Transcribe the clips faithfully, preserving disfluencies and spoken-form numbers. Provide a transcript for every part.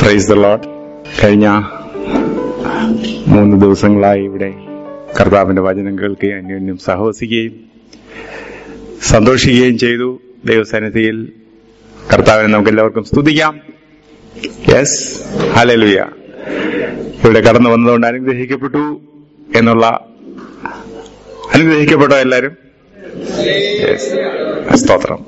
Price the Lord. കഴിഞ്ഞ മൂന്ന് ദിവസങ്ങളായി ഇവിടെ കർത്താവിന്റെ വചനം കേൾക്കുകയും അന്യോന്യം സഹവസിക്കുകയും സന്തോഷിക്കുകയും ചെയ്തു. ദൈവസന്നിധിയിൽ കർത്താവിനെ നമുക്ക് എല്ലാവർക്കും സ്തുതിക്കാം. Yes, hallelujah. ഇവിടെ കടന്നു വന്നതുകൊണ്ട് അനുഗ്രഹിക്കപ്പെട്ടു എന്നുള്ള അനുഗ്രഹിക്കപ്പെട്ടോ എല്ലാവരും? യെസ്, സ്തോത്രം.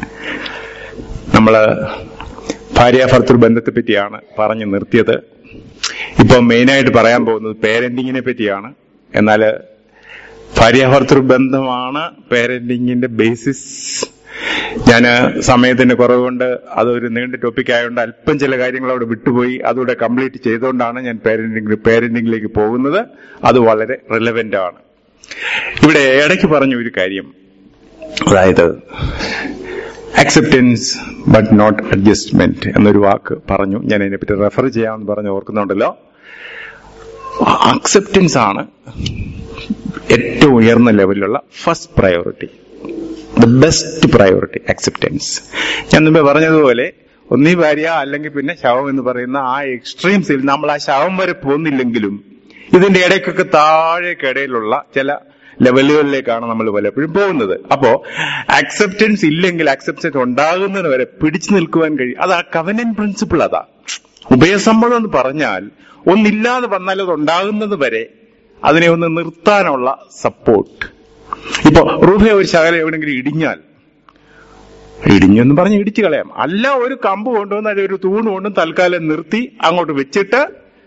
നമ്മള് ഭാര്യാഭർത്തൃ ബന്ധത്തെ പറ്റിയാണ് പറഞ്ഞു നിർത്തിയത്. ഇപ്പൊ മെയിനായിട്ട് പറയാൻ പോകുന്നത് പേരന്റിങ്ങിനെ പറ്റിയാണ്. എന്നാൽ ഭാര്യാഭർത്തൃ ബന്ധമാണ് പേരന്റിങ്ങിന്റെ ബേസിസ്. ഞാൻ സമയത്തിന്റെ കുറവുകൊണ്ട് അതൊരു നീണ്ട ടോപ്പിക് ആയതുകൊണ്ട് അല്പം ചില കാര്യങ്ങൾ അവിടെ വിട്ടുപോയി. അതുകൂടെ കംപ്ലീറ്റ് ചെയ്തുകൊണ്ടാണ് ഞാൻ പേരന്റിംഗ് പേരന്റിംഗിലേക്ക് പോകുന്നത്. അത് വളരെ റിലവന്റ് ആണ്. ഇവിടെ ഇടയ്ക്ക് പറഞ്ഞ ഒരു കാര്യം, അതായത് അക്സെപ്റ്റൻസ് ബട്ട് നോട്ട് അഡ്ജസ്റ്റ്മെന്റ് എന്നൊരു വാക്ക് പറഞ്ഞു. ഞാൻ അതിനെപ്പറ്റി റെഫർ ചെയ്യാമെന്ന് പറഞ്ഞ് ഓർക്കുന്നുണ്ടല്ലോ. അക്സെപ്റ്റൻസ് ആണ് ഏറ്റവും ഉയർന്ന ലെവലിലുള്ള first priority, the best priority, acceptance. ഞാൻ മുമ്പേ പറഞ്ഞതുപോലെ ഒന്നീ ഭാര്യ അല്ലെങ്കിൽ പിന്നെ ശവം എന്ന് പറയുന്ന ആ എക്സ്ട്രീംസിൽ നമ്മൾ ആ ശവം വരെ പോകുന്നില്ലെങ്കിലും ഇതിന്റെ ഇടയ്ക്കൊക്കെ താഴേക്കിടയിലുള്ള ചില ലെവലുകളിലേക്കാണ് നമ്മൾ പലപ്പോഴും പോകുന്നത്. അപ്പോ അക്സെപ്റ്റൻസ് ഇല്ലെങ്കിൽ അക്സെപ്റ്റൻസ് ഉണ്ടാകുന്നതിന് വരെ പിടിച്ചു നിൽക്കുവാൻ കഴിയും. അത് ആ കവനന്റ് പ്രിൻസിപ്പിൾ. അതാ ഉഭയസമ്മതം എന്ന് പറഞ്ഞാൽ ഒന്നില്ലാതെ വന്നാൽ അത് ഉണ്ടാകുന്നത് വരെ അതിനെ ഒന്ന് നിർത്താനുള്ള സപ്പോർട്ട്. ഇപ്പൊ റൂഫ ഒരു ശകലം എവിടെയെങ്കിലും ഇടിഞ്ഞാൽ ഇടിഞ്ഞെന്ന് പറഞ്ഞ് ഇടിച്ചു കളയാം. അല്ല, ഒരു കമ്പ് കൊണ്ടുവന്ന് അത് ഒരു തൂണ് കൊണ്ടും തൽക്കാലം നിർത്തി അങ്ങോട്ട് വെച്ചിട്ട്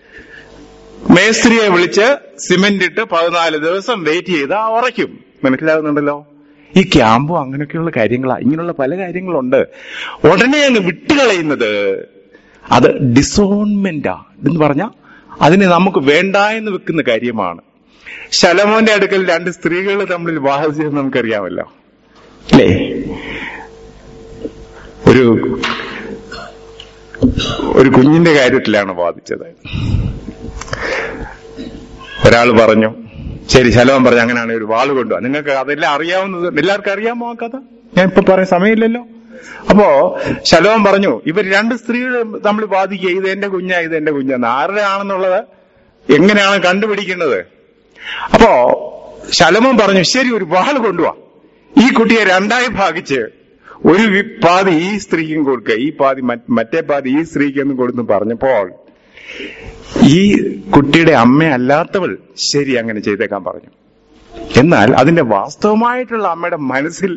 മേസ്ത്രിയെ വിളിച്ച് സിമെന്റ് ഇട്ട് പതിനാല് ദിവസം വെയിറ്റ് ചെയ്ത് ഉറയ്ക്കും. മനസ്സിലാകുന്നുണ്ടല്ലോ? ഈ ക്യാമ്പും അങ്ങനെയൊക്കെയുള്ള കാര്യങ്ങളാ. ഇങ്ങനെയുള്ള പല കാര്യങ്ങളുണ്ട്. ഉടനെ അങ്ങ് വിട്ടുകളയുന്നത് അത് ഡിസോൺമെന്റാ എന്ന് പറഞ്ഞാൽ അതിനെ നമുക്ക് വേണ്ട എന്ന് വെക്കുന്ന കാര്യമാണ്. ശലോമോന്റെ അടുക്കൽ രണ്ട് സ്ത്രീകൾ തമ്മിൽ വിവാഹം ചെയ്ത് നമുക്കറിയാമല്ലോ, അല്ലേ? ഒരു ഒരു കുഞ്ഞിന്റെ കാര്യത്തിലാണ് വാദിച്ചത്. ഒരാൾ പറഞ്ഞു, ശരി, ശലോമോൻ പറഞ്ഞു അങ്ങനെയാണ് ഒരു വാള് കൊണ്ടുപോവാ. നിങ്ങൾക്ക് അതെല്ലാം അറിയാവുന്നത്, എല്ലാവർക്കും അറിയാമോ ആ കഥ? ഞാൻ ഇപ്പൊ പറയാൻ സമയമില്ലല്ലോ. അപ്പോ ശലോമോൻ പറഞ്ഞു, ഇവർ രണ്ട് സ്ത്രീകൾ തമ്മിൽ വാദിക്കുക, ഇത് എന്റെ കുഞ്ഞാ ഇത് എന്റെ കുഞ്ഞാന്ന്. ആരുടെ ആണെന്നുള്ളത് എങ്ങനെയാണ് കണ്ടുപിടിക്കേണ്ടത്? അപ്പോ ശലോമോൻ പറഞ്ഞു, ശരി, ഒരു വാള് കൊണ്ടുപോവാ. ഈ കുട്ടിയെ രണ്ടായി ഭാഗിച്ച് ഒരു പാതി ഈ സ്ത്രീക്കും കൊടുക്കുക, ഈ പാതി മറ്റേ പാതി ഈ സ്ത്രീക്കെന്ന് കൊടുത്തു പറഞ്ഞപ്പോൾ ഈ കുട്ടിയുടെ അമ്മയല്ലാത്തവൾ ശരി അങ്ങനെ ചെയ്തേക്കാൻ പറഞ്ഞു. എന്നാൽ അതിന്റെ വാസ്തവമായിട്ടുള്ള അമ്മയുടെ മനസ്സിൽ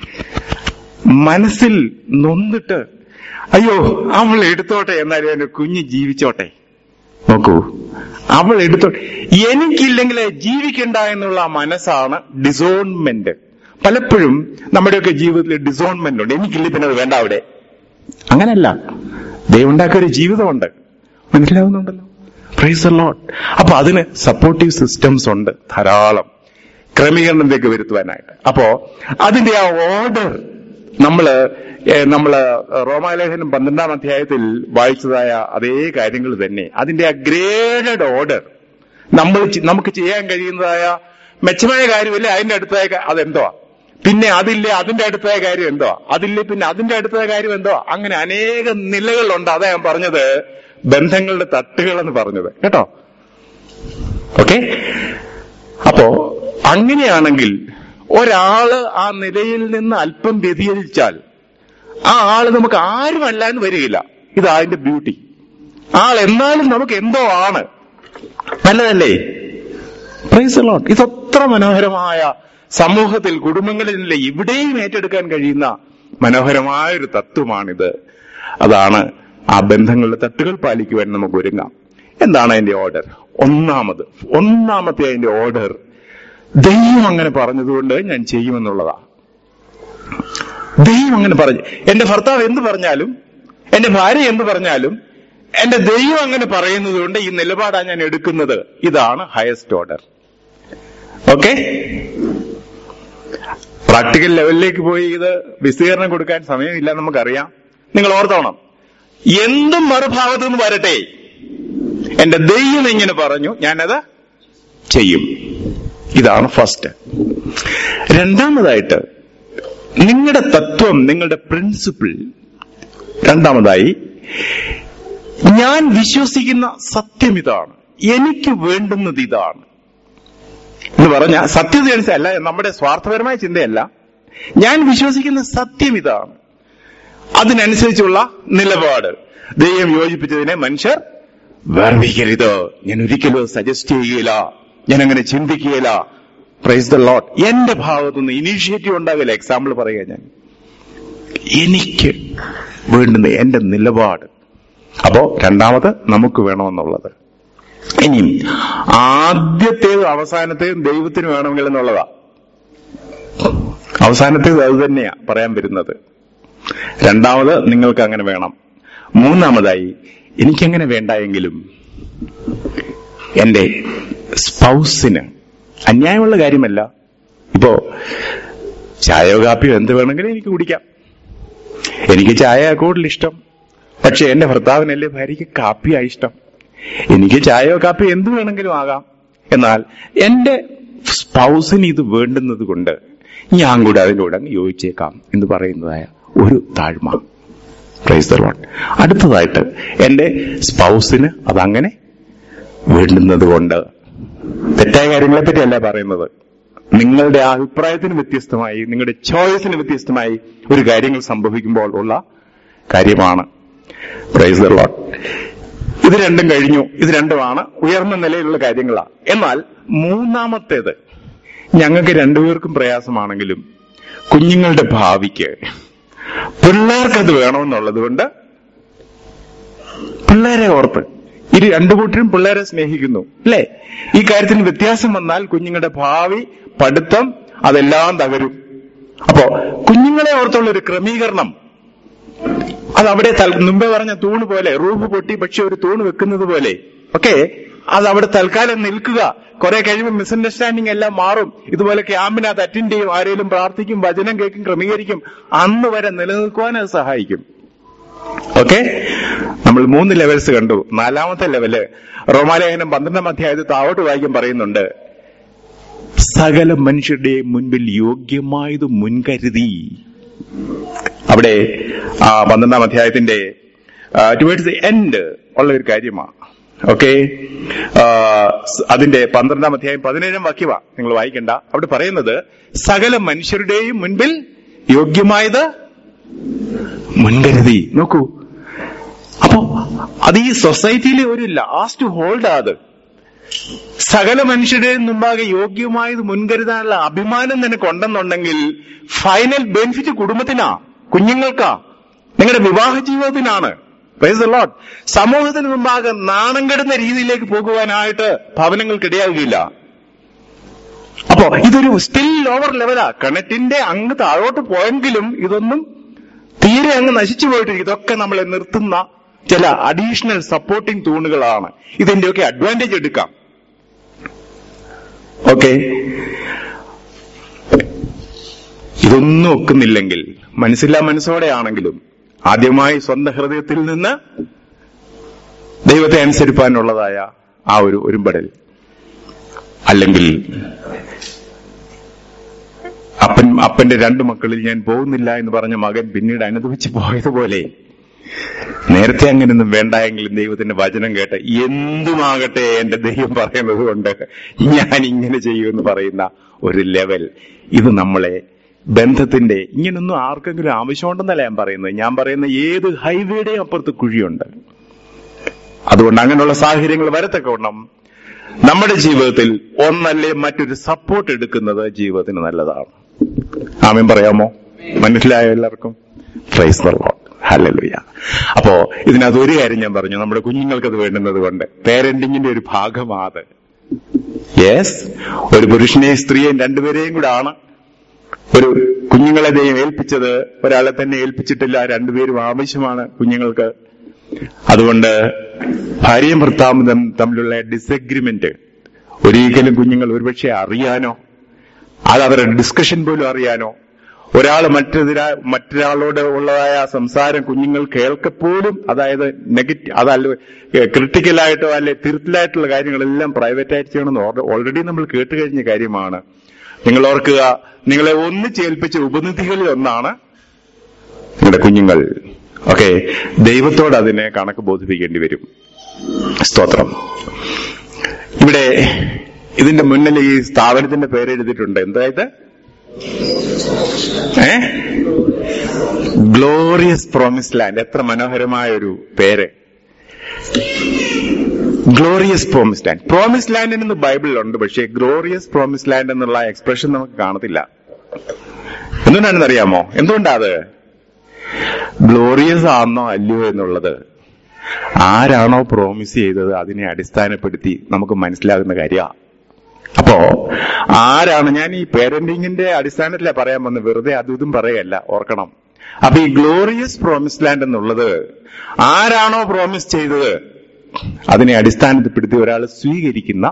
മനസ്സിൽ നൊന്നിട്ട്, അയ്യോ അവൾ എടുത്തോട്ടെ, എന്നാലും എന്റെ കുഞ്ഞ് ജീവിച്ചോട്ടെ. നോക്കൂ, അവൾ എടുത്തോട്ടെ, എനിക്കില്ലെങ്കിൽ ജീവിക്കണ്ട എന്നുള്ള മനസ്സാണ് ഡിസോൺമെന്റ്. പലപ്പോഴും നമ്മുടെയൊക്കെ ജീവിതത്തിൽ ഡിസോൺമെന്റ് ഉണ്ട്. എനിക്കില്ല, പിന്നെ അത് വേണ്ട അവിടെ. അങ്ങനല്ല, ദൈവം ഉണ്ടാക്കിയ ഒരു ജീവിതമുണ്ട്. മനസ്സിലാവുന്നുണ്ടല്ലോ? Praise the lord. അപ്പൊ അതിന് സപ്പോർട്ടീവ് സിസ്റ്റംസ് ഉണ്ട് ധാരാളം, ക്രമീകരണത്തിലേക്ക് വരുത്തുവാനായിട്ട്. അപ്പോ അതിന്റെ ആ ഓർഡർ നമ്മള് നമ്മള് റോമാലേഖനം പന്ത്രണ്ടാം അധ്യായത്തിൽ വായിച്ചതായ അതേ കാര്യങ്ങൾ തന്നെ, അതിന്റെ ആ ഗ്രേഡഡ് ഓർഡർ നമ്മൾ നമുക്ക് ചെയ്യാൻ കഴിയുന്നതായ മെച്ചമായ കാര്യമില്ല, അതിന്റെ അടുത്തായ അതെന്തോ, പിന്നെ അതില്ലേ അതിന്റെ അടുത്തായ കാര്യം എന്തോ, അതില്ലേ പിന്നെ അതിന്റെ അടുത്തായ കാര്യം എന്തോ, അങ്ങനെ അനേക നിലകളുണ്ട്. അതാ ഞാൻ പറഞ്ഞത് ബന്ധങ്ങളുടെ തട്ടുകൾ എന്ന് പറഞ്ഞത്, കേട്ടോ? ഓക്കെ. അപ്പോ അങ്ങനെയാണെങ്കിൽ ഒരാള് ആ നിലയിൽ നിന്ന് അല്പം വ്യതിചലിച്ചാൽ ആ ആള് നമുക്ക് ആരുമല്ല എന്ന് വരികയില്ല. ഇതാ അതിന്റെ ബ്യൂട്ടി. ആൾ എന്നാലും നമുക്ക് എന്തോ ആണ്. നല്ലതല്ലേ? Price the Lord. ഇതത്ര മനോഹരമായ സമൂഹത്തിൽ, കുടുംബങ്ങളിൽ ഇവിടെയും ഏറ്റെടുക്കാൻ കഴിയുന്ന മനോഹരമായൊരു തത്വമാണിത്. അതാണ് ആ ബന്ധങ്ങളുടെ തട്ടുകൾ പാലിക്കുവാൻ നമുക്ക് ഒരുങ്ങാം. എന്താണ് അതിന്റെ ഓർഡർ? ഒന്നാമത് ഒന്നാമത്തെ അതിന്റെ ഓർഡർ, ദൈവം അങ്ങനെ പറഞ്ഞതുകൊണ്ട് ഞാൻ ചെയ്യുമെന്നുള്ളതാ. ദൈവം അങ്ങനെ പറഞ്ഞു. എന്റെ ഭർത്താവ് എന്ത് പറഞ്ഞാലും, എന്റെ ഭാര്യ എന്ത് പറഞ്ഞാലും, എന്റെ ദൈവം അങ്ങനെ പറയുന്നത് കൊണ്ട് ഈ നിലപാടാണ് ഞാൻ എടുക്കുന്നത്. ഇതാണ് ഹയസ്റ്റ് ഓർഡർ. ഓക്കെ. പ്രാക്ടിക്കൽ ലെവലിലേക്ക് പോയി ഇത് വിശദീകരണം കൊടുക്കാൻ സമയമില്ല, നമുക്കറിയാം. നിങ്ങൾ ഓർത്തോണം, എന്തും മറുഭാഗത്തു നിന്ന് വരട്ടെ, എന്റെ ദൈവം ഇങ്ങനെ പറഞ്ഞു, ഞാനത് ചെയ്യും. ഇതാണ് ഫസ്റ്റ്. രണ്ടാമതായിട്ട് നിങ്ങളുടെ തത്വം, നിങ്ങളുടെ പ്രിൻസിപ്പിൾ. രണ്ടാമതായി ഞാൻ വിശ്വസിക്കുന്ന സത്യം ഇതാണ്, എനിക്ക് വേണ്ടുന്നത് ഇതാണ് എന്ന് പറഞ്ഞ സത്യതയനുസരിച്ചല്ല, നമ്മുടെ സ്വാർത്ഥപരമായ ചിന്തയല്ല. ഞാൻ വിശ്വസിക്കുന്ന സത്യം ഇതാണ്, അതിനനുസരിച്ചുള്ള നിലപാട്. ദൈവം യോജിപ്പിച്ചതിനെ മനുഷ്യർ വേർപിക്കരുത്. ഞാൻ ഒരിക്കലും സജസ്റ്റ് ചെയ്യുകയില്ല, ഞാൻ അങ്ങനെ ചിന്തിക്കുകയില്ല. Price the Lord. എന്റെ ഭാഗത്തുനിന്ന് ഇനീഷ്യേറ്റീവ് ഉണ്ടാകില്ല. എക്സാമ്പിൾ പറയുക, ഞാൻ എനിക്ക് വേണ്ടുന്ന എന്റെ നിലപാട്. അപ്പോ രണ്ടാമത് നമുക്ക് വേണമെന്നുള്ളത്. ഇനിയും ആദ്യത്തേതും അവസാനത്തേതും ദൈവത്തിന് വേണമെങ്കിൽ എന്നുള്ളതാ. അവസാനത്തേത് അത് തന്നെയാ പറയാൻ വരുന്നത്. രണ്ടാമത് നിങ്ങൾക്ക് അങ്ങനെ വേണം. മൂന്നാമതായി എനിക്കങ്ങനെ വേണ്ട എങ്കിലും എന്റെ സ്പൗസിന് അന്യായമുള്ള കാര്യമല്ല. ഇപ്പോ ചായയോ കാപ്പിയോ എന്ത് വേണമെങ്കിലും എനിക്ക് കുടിക്കാം. എനിക്ക് ചായ കൂടുതൽ ഇഷ്ടം, പക്ഷെ എന്റെ ഭർത്താവിനല്ലേ ഭാര്യയ്ക്ക് കാപ്പിയാ ഇഷ്ടം. എനിക്ക് ചായയോ കാപ്പിയോ എന്ത് വേണമെങ്കിലും ആകാം. എന്നാൽ എന്റെ സ്പൗസിന് ഇത് വേണ്ടുന്നത് കൊണ്ട് ഞാൻ കൂടെ അതിൻ്റെ കൂടെ അങ്ങ് യോജിച്ചേക്കാം എന്ന് പറയുന്നതായ ഒരു താഴ്മ. Praise the lord. അടുത്തതായിട്ട് എന്റെ സ്പൗസിന് അതങ്ങനെ വേണ്ടുന്നത് കൊണ്ട്, തെറ്റായ കാര്യങ്ങളെ പറ്റിയല്ല പറയുന്നത്, നിങ്ങളുടെ അഭിപ്രായത്തിന് വ്യത്യസ്തമായി, നിങ്ങളുടെ ചോയ്സിന് വ്യത്യസ്തമായി ഒരു കാര്യങ്ങൾ സംഭവിക്കുമ്പോൾ ഉള്ള കാര്യമാണ്. Praise the lord. ഇത് രണ്ടും കഴിഞ്ഞു. ഇത് രണ്ടുമാണ് ഉയർന്ന നിലയിലുള്ള കാര്യങ്ങളാണ്. എന്നാൽ മൂന്നാമത്തേത് ഞങ്ങൾക്ക് രണ്ടുപേർക്കും പ്രയാസമാണെങ്കിലും കുഞ്ഞുങ്ങളുടെ ഭാവിക്ക് പിള്ളേർക്കത് വേണമെന്നുള്ളത് കൊണ്ട് പിള്ളേരെ ഓർത്ത് ഇരു രണ്ടു കൂട്ടരും പിള്ളേരെ സ്നേഹിക്കുന്നു, അല്ലേ? ഈ കാര്യത്തിൽ വ്യത്യാസം വന്നാൽ കുഞ്ഞുങ്ങളുടെ ഭാവി, പഠിത്തം അതെല്ലാം തകരും. അപ്പോ കുഞ്ഞുങ്ങളെ ഓർത്തുള്ള ഒരു ക്രമീകരണം അത് അവിടെ മുമ്പേ പറഞ്ഞ തൂണ് പോലെ, റൂഫ് പൊട്ടി പക്ഷെ ഒരു തൂണ് വെക്കുന്നത് പോലെ, ഓക്കെ, അത് അവിടെ തൽക്കാലം നിൽക്കുക. കുറെ കഴിയുമ്പോൾ മിസ്അണ്ടർസ്റ്റാൻഡിങ് എല്ലാം മാറും. ഇതുപോലെ ക്യാമ്പിനകത്ത് അറ്റൻഡ് ചെയ്യും, ആരെങ്കിലും പ്രാർത്ഥിക്കും, വചനം കേൾക്കും, ക്രമീകരിക്കും. അന്ന് വരെ നിലനിൽക്കുവാൻ അത് സഹായിക്കും. ഓക്കെ, നമ്മൾ മൂന്ന് ലെവൽസ് കണ്ടു. നാലാമത്തെ ലെവല് റോമാലേഖനം പന്ത്രണ്ടാം അധ്യായത്തിൽ താഴോട്ട് വായിക്കാൻ പറയുന്നുണ്ട്. സകല മനുഷ്യരുടെയും മുൻപിൽ യോഗ്യമായത് മുൻകരുതി. അവിടെ ആ പന്ത്രണ്ടാം അധ്യായത്തിന്റെ ടുവേർഡ്സ് ദി എൻഡ് ഉള്ള ഒരു കാര്യമാണ്. ഓക്കെ, അതിന്റെ പന്ത്രണ്ടാം അധ്യായം പതിനേഴാം വാക്യമാ, നിങ്ങൾ വായിക്കണ്ട. അവിടെ പറയുന്നത് സകല മനുഷ്യരുടെയും മുൻപിൽ യോഗ്യമായത് മുൻകരുതി. നോക്കൂ, അപ്പോ അത് ഈ സൊസൈറ്റിയിലെ ഒരു ലാസ്റ്റ് ഹോൾഡ്. അത് സകല മനുഷ്യരുടെയും മുമ്പാകെ യോഗ്യമായത് മുൻകരുതാനുള്ള അഭിമാനം നിനക്ക് ഉണ്ടെന്നുണ്ടെങ്കിൽ ഫൈനൽ ബെനിഫിറ്റ് കുടുംബത്തിനാ, കുഞ്ഞുങ്ങൾക്കാ, നിങ്ങളുടെ വിവാഹ ജീവിതത്തിനാണ്. Price the Lord. സമൂഹത്തിന് മുമ്പാകെ നാണം കെടുന്ന രീതിയിലേക്ക് പോകുവാനായിട്ട് ഭവനങ്ങൾക്കിടയാകുകയില്ല. അപ്പോ ഇതൊരു സ്റ്റിൽ ലോവർ ലെവലാ. കിണറ്റിന്റെ അങ്ങ് താഴോട്ട് പോയെങ്കിലും ഇതൊന്നും തീരെ അങ്ങ് നശിച്ചു പോയിട്ടിരിക്കും. ഇതൊക്കെ നമ്മളെ നിർത്തുന്ന ചില അഡീഷണൽ സപ്പോർട്ടിംഗ് തൂണുകളാണ്. ഇതിന്റെയൊക്കെ അഡ്വാൻറ്റേജ് എടുക്കാം. ഓക്കെ, ഇതൊന്നും ഒക്കുന്നില്ലെങ്കിൽ, മനസ്സില്ലാ മനസ്സോടെയാണെങ്കിലും ആദ്യമായി സ്വന്തം ഹൃദയത്തിൽ നിന്ന് ദൈവത്തെ അനുസരിപ്പാനുള്ളതായ ആ ഒരു ഒരുമ്പടൽ, അല്ലെങ്കിൽ അപ്പൻ അപ്പന്റെ രണ്ടു മക്കളിൽ ഞാൻ പോകുന്നില്ല എന്ന് പറഞ്ഞ മകൻ പിന്നീട് അനുഭവിച്ചു പോയതുപോലെ, നേരത്തെ അങ്ങനെയൊന്നും വേണ്ടായെങ്കിലും ദൈവത്തിന്റെ വചനം കേട്ട് എന്തുമാകട്ടെ എന്റെ ദൈവം പറയുന്നത് കൊണ്ട് ഞാൻ ഇങ്ങനെ ചെയ്യുമെന്ന് പറയുന്ന ഒരു ലെവൽ, ഇത് നമ്മളെ ബന്ധത്തിന്റെ, ഇങ്ങനൊന്നും ആർക്കെങ്കിലും ആവശ്യമുണ്ടെന്നല്ല ഞാൻ പറയുന്നത്. ഞാൻ പറയുന്ന ഏത് ഹൈവേയുടെയും അപ്പുറത്ത് കുഴിയുണ്ട്. അതുകൊണ്ട് അങ്ങനെയുള്ള സാഹചര്യങ്ങൾ വരത്തക്കവണ്ണം നമ്മുടെ ജീവിതത്തിൽ ഒന്നല്ലേ മറ്റൊരു സപ്പോർട്ട് എടുക്കുന്നത് ജീവിതത്തിന് നല്ലതാണ്. ആമേൻ പറയാമോ? മനസ്സിലായോ എല്ലാവർക്കും? Praise the lord. ഹല്ലേലൂയ. അപ്പോ ഇതിനകത്ത് ഒരു കാര്യം ഞാൻ പറഞ്ഞു, നമ്മുടെ കുഞ്ഞുങ്ങൾക്കത് വേണ്ടുന്നത് കൊണ്ട് പേരന്റിങ്ങിന്റെ ഒരു ഭാഗമാണ്. യെസ്, ഒരു പുരുഷനെയും സ്ത്രീയെയും രണ്ടുപേരെയും കൂടെ ആണ് ഒരു കുഞ്ഞുങ്ങളെ ദൈവം ഏൽപ്പിച്ചത്. ഒരാളെ തന്നെ ഏൽപ്പിച്ചിട്ടില്ല, രണ്ടുപേരും ആവശ്യമാണ് കുഞ്ഞുങ്ങൾക്ക്. അതുകൊണ്ട് ഭാര്യയും ഭർത്താവും തമ്മിലുള്ള ഡിസഗ്രിമെന്റ് ഒരിക്കലും കുഞ്ഞുങ്ങൾ ഒരുപക്ഷെ അറിയാനോ, അത് അവരുടെ ഡിസ്കഷൻ പോലും അറിയാനോ, ഒരാൾ മറ്റൊരാ മറ്റൊരാളോട് ഉള്ളതായ സംസാരം കുഞ്ഞുങ്ങൾ കേൾക്കപ്പോലും, അതായത് നെഗറ്റീവ്, അതല്ല ക്രിട്ടിക്കലായിട്ടോ അല്ലെ തിരുത്തലായിട്ടുള്ള കാര്യങ്ങളെല്ലാം പ്രൈവറ്റായിട്ട് ചെയ്യണമെന്ന് ഓൾറെഡി നമ്മൾ കേട്ട് കഴിഞ്ഞ കാര്യമാണ്. നിങ്ങൾ ഓർക്കുക, നിങ്ങളെ ഒന്നിച്ചേൽപ്പിച്ച ഉപനിധികളിൽ ഒന്നാണ് നിങ്ങളുടെ കുഞ്ഞുങ്ങൾ. ഓക്കെ, ദൈവത്തോട് അതിനെ കണക്ക് ബോധിപ്പിക്കേണ്ടി വരും. സ്തോത്രം. ഇവിടെ ഇതിന്റെ മുന്നിൽ ഈ സ്ഥാപനത്തിന്റെ പേര് എഴുതിയിട്ടുണ്ട്. എന്തായത്? ഏ ഗ്ലോറിയസ് പ്രോമിസ് ലാൻഡ്. എത്ര മനോഹരമായ ഒരു പേര്, glorious promise land. Promise land എന്ന് ബൈബിളിലുണ്ട്, പക്ഷേ ഗ്ലോറിയസ് പ്രോമിസ് ലാൻഡ് എന്നുള്ള എക്സ്പ്രഷൻ നമുക്ക് കാണത്തില്ല. എന്തുകൊണ്ടാണെന്ന് അറിയാമോ? എന്തുകൊണ്ടാ അത്? ഗ്ലോറിയസ് ആണോ അല്ലയോ എന്നുള്ളത് ആരാണോ പ്രോമിസ് ചെയ്തത് അതിനെ അടിസ്ഥാനപ്പെടുത്തി നമുക്ക് മനസ്സിലാകുന്ന കാര്യമാണ്. അപ്പോ ആരാണ്, ഞാൻ ഈ പേരന്റിങ്ങിന്റെ അടിസ്ഥാനത്തിലാണ് പറയാൻ വന്നത്, വെറുതെ അതും ഇതും പറയല്ല, ഓർക്കണം. അപ്പൊ ഈ ഗ്ലോറിയസ് പ്രോമിസ് ലാൻഡ് എന്നുള്ളത് ആരാണോ പ്രോമിസ് ചെയ്തത് അതിനെ അടിസ്ഥാനപ്പെടുത്തി ഒരാൾ സ്വീകരിക്കുന്ന,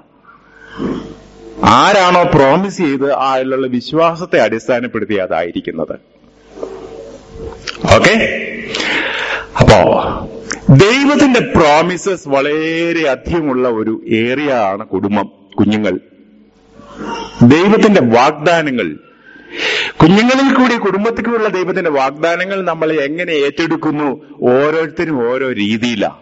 ആരാണോ പ്രോമിസ് ചെയ്ത് അതിലുള്ള വിശ്വാസത്തെ അടിസ്ഥാനപ്പെടുത്തി അതായിരിക്കുന്നത്. ഓക്കെ, അപ്പോ ദൈവത്തിന്റെ പ്രോമിസസ് വളരെ അധികമുള്ള ഒരു ഏരിയ ആണ് കുടുംബം, കുഞ്ഞുങ്ങൾ. ദൈവത്തിന്റെ വാഗ്ദാനങ്ങൾ, കുഞ്ഞുങ്ങളിൽ കൂടി കുടുംബത്തിലുള്ള ദൈവത്തിന്റെ വാഗ്ദാനങ്ങൾ നമ്മൾ എങ്ങനെ ഏറ്റെടുക്കുന്നു? ഓരോരുത്തരും ഓരോ രീതിയിലാണ്.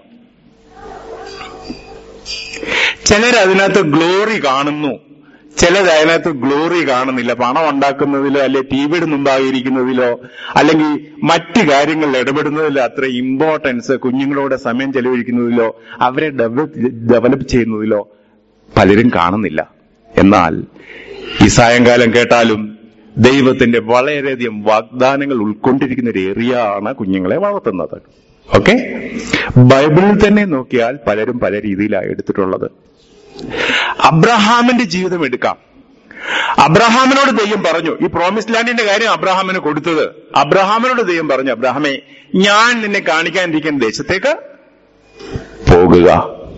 ചിലരതിനകത്ത് ഗ്ലോറി കാണുന്നു, ചിലത് അതിനകത്ത് ഗ്ലോറി കാണുന്നില്ല. പണം ഉണ്ടാക്കുന്നതിലോ അല്ലെ ടി വിയുടെ മുമ്പായിരിക്കുന്നതിലോ അല്ലെങ്കിൽ മറ്റു കാര്യങ്ങളിൽ ഇടപെടുന്നതിലോ അത്ര ഇമ്പോർട്ടൻസ് കുഞ്ഞുങ്ങളോട് സമയം ചെലവഴിക്കുന്നതിലോ അവരെ ഡെവലപ്പ് ഡെവലപ്പ് ചെയ്യുന്നതിലോ പലരും കാണുന്നില്ല. എന്നാൽ ഈ സായങ്കാലം കേട്ടാലും ദൈവത്തിന്റെ വളരെയധികം വാഗ്ദാനങ്ങൾ ഉൾക്കൊണ്ടിരിക്കുന്ന ഒരു ഏരിയ ആണ് കുഞ്ഞുങ്ങളെ വളർത്തുന്നത്. ഓക്കെ, ബൈബിളിൽ തന്നെ നോക്കിയാൽ പലരും പല രീതിയിലാണ് എടുത്തിട്ടുള്ളത്. അബ്രഹാമിന്റെ ജീവിതം എടുക്കാം. അബ്രഹാമിനോട് ദൈവം പറഞ്ഞു, ഈ പ്രോമിസ് ലാൻഡിന്റെ കാര്യം അബ്രഹാമിന് കൊടുത്തത്. അബ്രഹാമിനോട് ദൈവം പറഞ്ഞു, അബ്രഹാമേ, ഞാൻ നിന്നെ കാണിക്കാനിരിക്കുന്ന ദേശത്തേക്ക് പോകുക.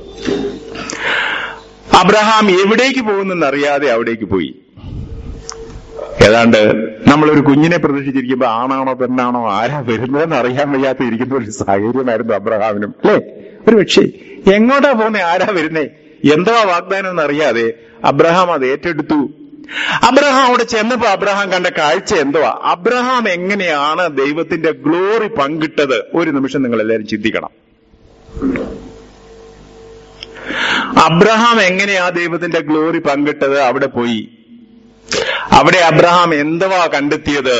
അബ്രഹാം എവിടേക്ക് പോകുന്നെന്ന് അറിയാതെ അവിടേക്ക് പോയി. ഏതാണ്ട് നമ്മളൊരു കുഞ്ഞിനെ പ്രതീക്ഷിച്ചിരിക്കുമ്പോ ആണാണോ പെണ്ണാണോ ആരാ വരുന്നതെന്ന് അറിയാൻ വയ്യാത്ത ഇരിക്കുന്ന ഒരു സാഹചര്യമായിരുന്നു അബ്രഹാമിനും, അല്ലേ? ഒരു പക്ഷേ എങ്ങോട്ടാ പോകുന്നേ, ആരാ വരുന്നേ, എന്തോ വാഗ്ദാനം എന്നറിയാതെ അബ്രഹാം അത് ഏറ്റെടുത്തു. അബ്രഹാം അവിടെ ചെന്നപ്പോ അബ്രഹാം കണ്ട കാഴ്ച എന്തുവാ? അബ്രഹാം എങ്ങനെയാണ് ദൈവത്തിന്റെ ഗ്ലോറി പങ്കിട്ടത്? ഒരു നിമിഷം നിങ്ങൾ എല്ലാവരും ചിന്തിക്കണം. അബ്രഹാം എങ്ങനെയാ ദൈവത്തിന്റെ ഗ്ലോറി പങ്കിട്ടത്? അവിടെ പോയി അവിടെ അബ്രഹാം എന്തുവാ കണ്ടെത്തിയത്?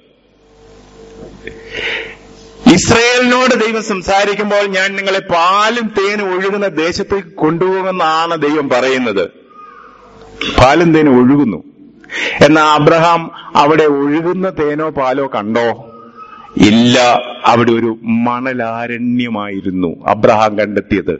ഇസ്രയേലിനോട് ദൈവം സംസാരിക്കുമ്പോൾ ഞാൻ നിങ്ങളെ പാലും തേനും ഒഴുകുന്ന ദേശത്തേക്ക് കൊണ്ടുപോകുമെന്നാണ് ദൈവം പറയുന്നത്. പാലും തേനും ഒഴുകുന്നു. എന്നാൽ അബ്രഹാം അവിടെ ഒഴുകുന്ന തേനോ പാലോ കണ്ടോ? ഇല്ല. അവിടെ ഒരു മണലാരണ്യമായിരുന്നു അബ്രഹാം കണ്ടെത്തിയത്.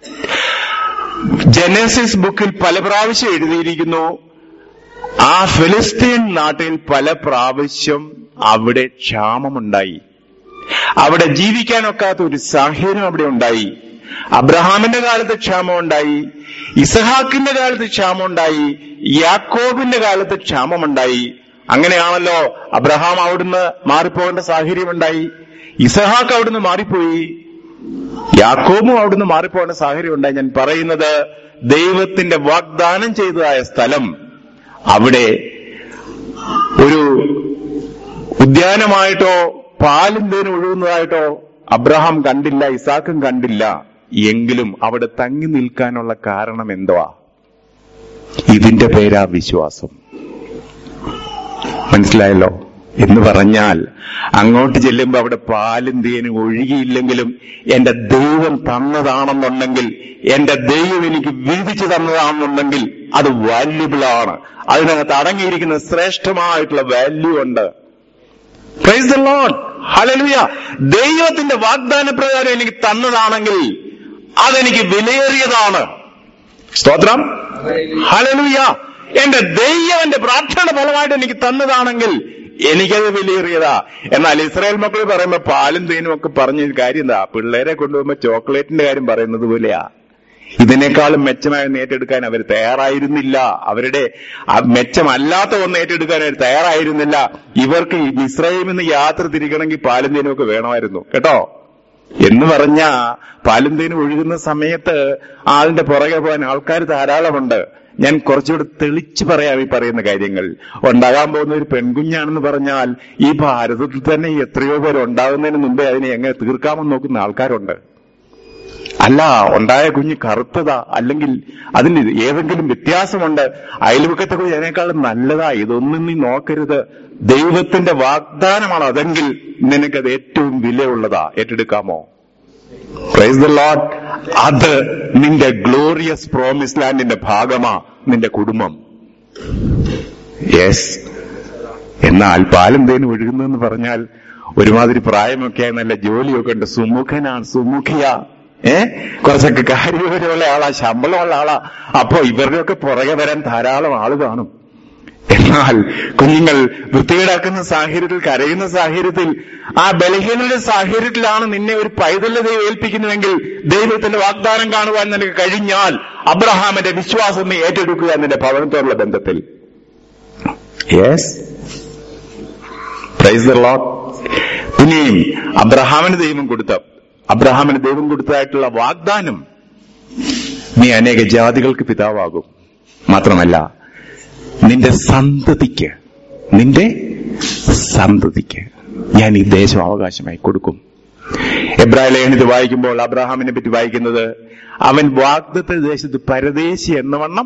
ജനസിസ് ബുക്കിൽ പല പ്രാവശ്യം എഴുതിയിരിക്കുന്നു, ആ ഫിലിസ്തീൻ നാട്ടിൽ പല പ്രാവശ്യം അവിടെ ക്ഷാമമുണ്ടായി. അവിടെ ജീവിക്കാനൊക്കാത്ത ഒരു സാഹചര്യം അവിടെ ഉണ്ടായി. അബ്രഹാമിന്റെ കാലത്ത് ക്ഷാമം ഉണ്ടായി, ഇസഹാക്കിന്റെ കാലത്ത് ക്ഷാമം ഉണ്ടായി, യാക്കോബിന്റെ കാലത്ത് ക്ഷാമമുണ്ടായി. അങ്ങനെയാണല്ലോ അബ്രഹാം അവിടുന്ന് മാറിപ്പോകേണ്ട സാഹചര്യം ഉണ്ടായി, ഇസഹാക്ക് അവിടുന്ന് മാറിപ്പോയി, യാക്കോബും അവിടുന്ന് മാറിപ്പോകേണ്ട സാഹചര്യം ഉണ്ടായി. ഞാൻ പറയുന്നത് ദൈവത്തിന്റെ വാഗ്ദാനം ചെയ്തതായ സ്ഥലം അവിടെ ഒരു ഉദ്യാനമായിട്ടോ പാലും തേനും ഒഴുകുന്നതായിട്ടോ അബ്രഹാം കണ്ടില്ല, ഇസാക്കും കണ്ടില്ല. എങ്കിലും അവിടെ തങ്ങി നിൽക്കാനുള്ള കാരണം എന്തുവാ? ഇതിന്റെ പേരാ വിശ്വാസം. മനസ്സിലായല്ലോ? എന്ന് പറഞ്ഞാൽ അങ്ങോട്ട് ചെല്ലുമ്പോ അവിടെ പാലും തേനും ഒഴുകിയില്ലെങ്കിലും എന്റെ ദൈവം തന്നതാണെന്നുണ്ടെങ്കിൽ, എന്റെ ദൈവം എനിക്ക് വീതിച്ചു തന്നതാണെന്നുണ്ടെങ്കിൽ അത് വാല്യുബിൾ ആണ്. അതിനകത്ത് അടങ്ങിയിരിക്കുന്ന ശ്രേഷ്ഠമായിട്ടുള്ള വാല്യൂ ഉണ്ട്. പ്രൈസ് ദി ലോർഡ്, ഹല്ലേലൂയ. ദൈവത്തിന്റെ വാഗ്ദാന പ്രകാരം എനിക്ക് തന്നതാണെങ്കിൽ അതെനിക്ക് വിലയേറിയതാണ്. സ്തോത്രം, ഹല്ലേലൂയ. എന്റെ ദൈവം എന്റെ പ്രാർത്ഥന ഫലമായിട്ട് എനിക്ക് തന്നതാണെങ്കിൽ എനിക്കത് വിലയേറിയതാ. എന്നാൽ ഇസ്രായേൽ മക്കൾ പറയുമ്പോ പാലും തേനും ഒക്കെ പറഞ്ഞ കാര്യം എന്താ? പിള്ളേരെ കൊണ്ടുപോകുമ്പോ ചോക്ലേറ്റിന്റെ കാര്യം പറയുന്നത് പോലെയാ. ഇതിനേക്കാളും മെച്ചമായി ഒന്ന് ഏറ്റെടുക്കാൻ അവർ തയ്യാറായിരുന്നില്ല. അവരുടെ മെച്ചമല്ലാത്ത ഒന്ന് ഏറ്റെടുക്കാൻ അവർ തയ്യാറായിരുന്നില്ല. ഇവർക്ക് മിസ്രയീമിൽ നിന്ന് യാത്ര തിരിക്കണമെങ്കിൽ പാലും തേനും ഒക്കെ വേണമായിരുന്നു, കേട്ടോ. എന്ന് പറഞ്ഞാ പാലും തേനും ഒഴുകുന്ന സമയത്ത് അതിന്റെ പുറകെ പോകാൻ ആൾക്കാർ ധാരാളമുണ്ട്. ഞാൻ കുറച്ചുകൂടെ തെളിച്ചു പറയാം ഈ പറയുന്ന കാര്യങ്ങൾ. ഉണ്ടാകാൻ പോകുന്ന ഒരു പെൺകുഞ്ഞാണെന്ന് പറഞ്ഞാൽ ഈ ഭാരതത്തിൽ തന്നെ എത്രയോ പേർ ഉണ്ടാകുന്നതിന് മുമ്പേ അതിനെ എങ്ങനെ തീർക്കാമെന്ന് നോക്കുന്ന ആൾക്കാരുണ്ട്. അല്ല, ഉണ്ടായ കുഞ്ഞ് കറുത്തതാ, അല്ലെങ്കിൽ അതിന് ഏതെങ്കിലും വ്യത്യാസമുണ്ട്, അയൽവക്കത്തെ കുഞ്ഞ് അതിനേക്കാളും നല്ലതാ, ഇതൊന്നും നീ നോക്കരുത്. ദൈവത്തിന്റെ വാഗ്ദാനമാണ് അതെങ്കിൽ നിനക്കത് ഏറ്റവും വിലയുള്ളതാ. ഏറ്റെടുക്കാമോ? Praise the lord. അത് നിന്റെ ഗ്ലോറിയസ് പ്രോമിസ് ലാൻഡിന്റെ ഭാഗമാ നിന്റെ കുടുംബം. യെസ്. എന്നാൽ പാലും തേനും ഒഴുകുന്നെന്ന് പറഞ്ഞാൽ ഒരുമാതിരി പ്രായമൊക്കെ നല്ല ജോലിയൊക്കെ ഉണ്ട്, സുമുഖനാണ്, സുമുഖിയ, ഏ കുറച്ചൊക്കെ കാര്യവിവരമുള്ള ആളാ, ശമ്പളമുള്ള ആളാ. അപ്പോ ഇവരുടെയൊക്കെ പുറകെ വരാൻ ധാരാളം ആള് കാണും. എന്നാൽ കുഞ്ഞുങ്ങൾ വൃത്തികേടാക്കുന്ന സാഹചര്യത്തിൽ, കരയുന്ന സാഹചര്യത്തിൽ, ആ ബലഹീനയുടെ സാഹചര്യത്തിലാണ് നിന്നെ ഒരു പൈതല്യ ദൈവം ഏൽപ്പിക്കുന്നുവെങ്കിൽ ദൈവത്തിന്റെ വാഗ്ദാനം കാണുവാൻ നിനക്ക് കഴിഞ്ഞാൽ അബ്രഹാമിന്റെ വിശ്വാസം നീ ഏറ്റെടുക്കുക നിന്റെ ഭവനത്തോടുള്ള ബന്ധത്തിൽ. Yes, praise the lord. പിന്നെയും അബ്രഹാമിന് ദൈവം കൊടുത്ത അബ്രഹാമിന് ദൈവം കൊടുത്തതായിട്ടുള്ള വാഗ്ദാനം, നീ അനേക ജാതികൾക്ക് പിതാവാകും, മാത്രമല്ല നിന്റെ സന്തതിക്ക് നിന്റെ സന്തതിക്ക് ഞാൻ ഈ ദേശം അവകാശമായി കൊടുക്കും. എബ്രായ ലേഖനത്തിൽ വായിക്കുമ്പോൾ അബ്രഹാമിനെ പറ്റി വായിക്കുന്നത്, അവൻ വാഗ്ദത്ത ദേശത്ത് പരദേശി എന്ന വണ്ണം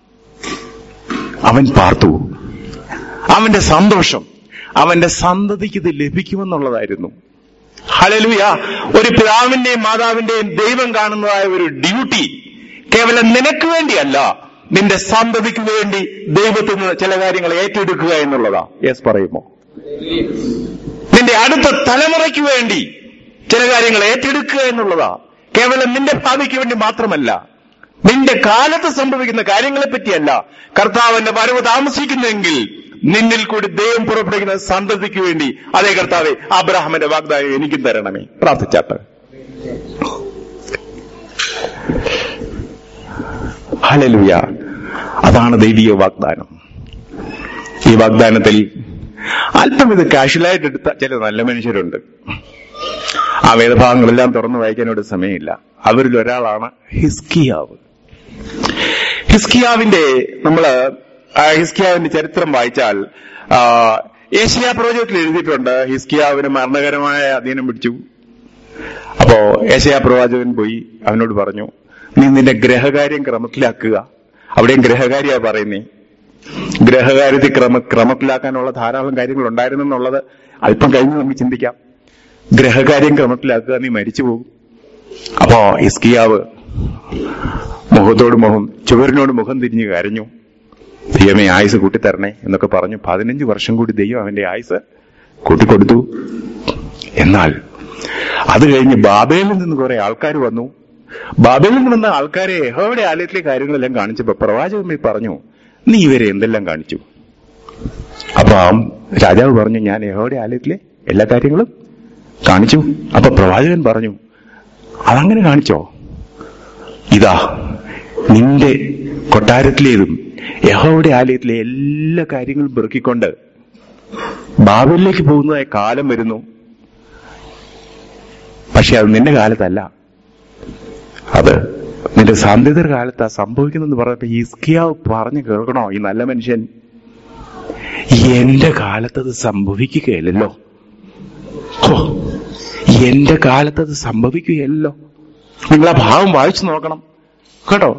അവൻ പാർത്തു. അവന്റെ സന്തോഷം അവന്റെ സന്തതിക്ക് ഇത് ലഭിക്കുമെന്നുള്ളതായിരുന്നു. ഹല്ലേലൂയ. ഒരു പിതാവിന്റെയും മാതാവിന്റെയും ദൈവം കാണുന്നതായ ഒരു ഡ്യൂട്ടി കേവലം നിനക്ക് വേണ്ടിയല്ല, നിന്റെ സന്തതിക്ക് വേണ്ടി ദൈവത്തിൽ നിന്ന് ചില കാര്യങ്ങൾ ഏറ്റെടുക്കുക എന്നുള്ളതാ. യെസ് പറയുമോ? നിന്റെ അടുത്ത തലമുറയ്ക്ക് വേണ്ടി ചില കാര്യങ്ങൾ ഏറ്റെടുക്കുക എന്നുള്ളതാ. കേവലം നിന്റെ ഭാവിക്ക് വേണ്ടി മാത്രമല്ല, നിന്റെ കാലത്ത് സംഭവിക്കുന്ന കാര്യങ്ങളെ പറ്റിയല്ല. കർത്താവിന്റെ വരവ് താമസിക്കുന്നെങ്കിൽ നിന്നിൽ കൂടി ദൈവം പുറപ്പെടുവിക്കുന്ന സന്തതിക്ക് വേണ്ടി, അതേ കർത്താവേ, അബ്രഹാമിന്റെ വാഗ്ദാനം എനിക്കും തരണമേ. പ്രാർത്ഥിച്ചാട്ട്. ഹല്ലേലൂയ. അതാണ് ദൈവിക വാഗ്ദാനം. ഈ വാഗ്ദാനത്തിൽ അല്പം ഇത് കാഷ്വലായിട്ട് എടുത്ത ചില നല്ല മനുഷ്യരുണ്ട്. ആ വേദഭാഗങ്ങളെല്ലാം തുറന്നു വായിക്കാനോട് സമയമില്ല. അവരിൽ ഒരാളാണ് ഹിസ്കിയാവ്. ഹിസ്കിയാവിന്റെ നമ്മള് ഹിസ്കിയാവിന്റെ ചരിത്രം വായിച്ചാൽ ഏശയ്യാ പ്രവചനത്തിൽ എഴുതിയിട്ടുണ്ട്, ഹിസ്കിയാവിന് മരണകരമായ അധീനം പിടിച്ചു. അപ്പോ ഏശയ്യാ പ്രവാചകൻ പോയി അവനോട് പറഞ്ഞു, നീ നിന്റെ ഗ്രഹകാര്യം ക്രമത്തിലാക്കുക. അവിടെയും ഗ്രഹകാര്യാ പറയുന്നേ. ഗ്രഹകാര്യത്തിൽ ക്രമ ക്രമത്തിലാക്കാനുള്ള ധാരാളം കാര്യങ്ങൾ ഉണ്ടായിരുന്നെന്നുള്ളത് അല്പം കഴിഞ്ഞ് നമുക്ക് ചിന്തിക്കാം. ഗ്രഹകാര്യം ക്രമത്തിലാക്കുക, നീ മരിച്ചു പോകും. അപ്പോ ഹിസ്കിയാവ് മുഖത്തോട് മുഖം ചുവരിനോട് മുഖം തിരിഞ്ഞ് കരഞ്ഞു, ദൈവമേ ആയുസ് കൂട്ടിത്തരണേ എന്നൊക്കെ പറഞ്ഞു. പതിനഞ്ച് വർഷം കൂടി ദൈവം അവന്റെ ആയുസ് കൂട്ടിക്കൊടുത്തു. എന്നാൽ അത് കഴിഞ്ഞ് ബാബേലിൽ നിന്ന് കുറെ ആൾക്കാർ വന്നു. ബാബേലിൽ നിന്ന് വന്ന ആൾക്കാരെ യഹോവയുടെ ആലയത്തിലെ കാര്യങ്ങളെല്ലാം കാണിച്ചപ്പോ പ്രവാചകൻ പറഞ്ഞു, നീ ഇവരെ എന്തെല്ലാം കാണിച്ചു? അപ്പൊ രാജാവ് പറഞ്ഞു, ഞാൻ യഹോവയുടെ ആലയത്തിലെ എല്ലാ കാര്യങ്ങളും കാണിച്ചു. അപ്പൊ പ്രവാചകൻ പറഞ്ഞു, അതങ്ങനെ കാണിച്ചോ? ഇതാ നിന്റെ കൊട്ടാരത്തിലേതും യഹോവയുടെ ആലയത്തിലെ എല്ലാ കാര്യങ്ങളും പെറുക്കിക്കൊണ്ട് ബാബേലിലേക്ക് പോകുന്നതായ കാലം വരുന്നു. പക്ഷെ അത് നിന്റെ കാലത്തല്ല, അത് നിന്റെ സന്തതിയുടെ കാലത്താ സംഭവിക്കുന്നെന്ന് പറഞ്ഞപ്പോ ഹിസ്കിയാവ് പറഞ്ഞു കേൾക്കണോ ഈ നല്ല മനുഷ്യൻ, എന്റെ കാലത്തത് സംഭവിക്കുകയല്ലോ, ഓ എന്റെ കാലത്തത് സംഭവിക്കുകയല്ലോ. നിങ്ങൾ ആ ഭാവം വായിച്ചു നോക്കണം കേട്ടോ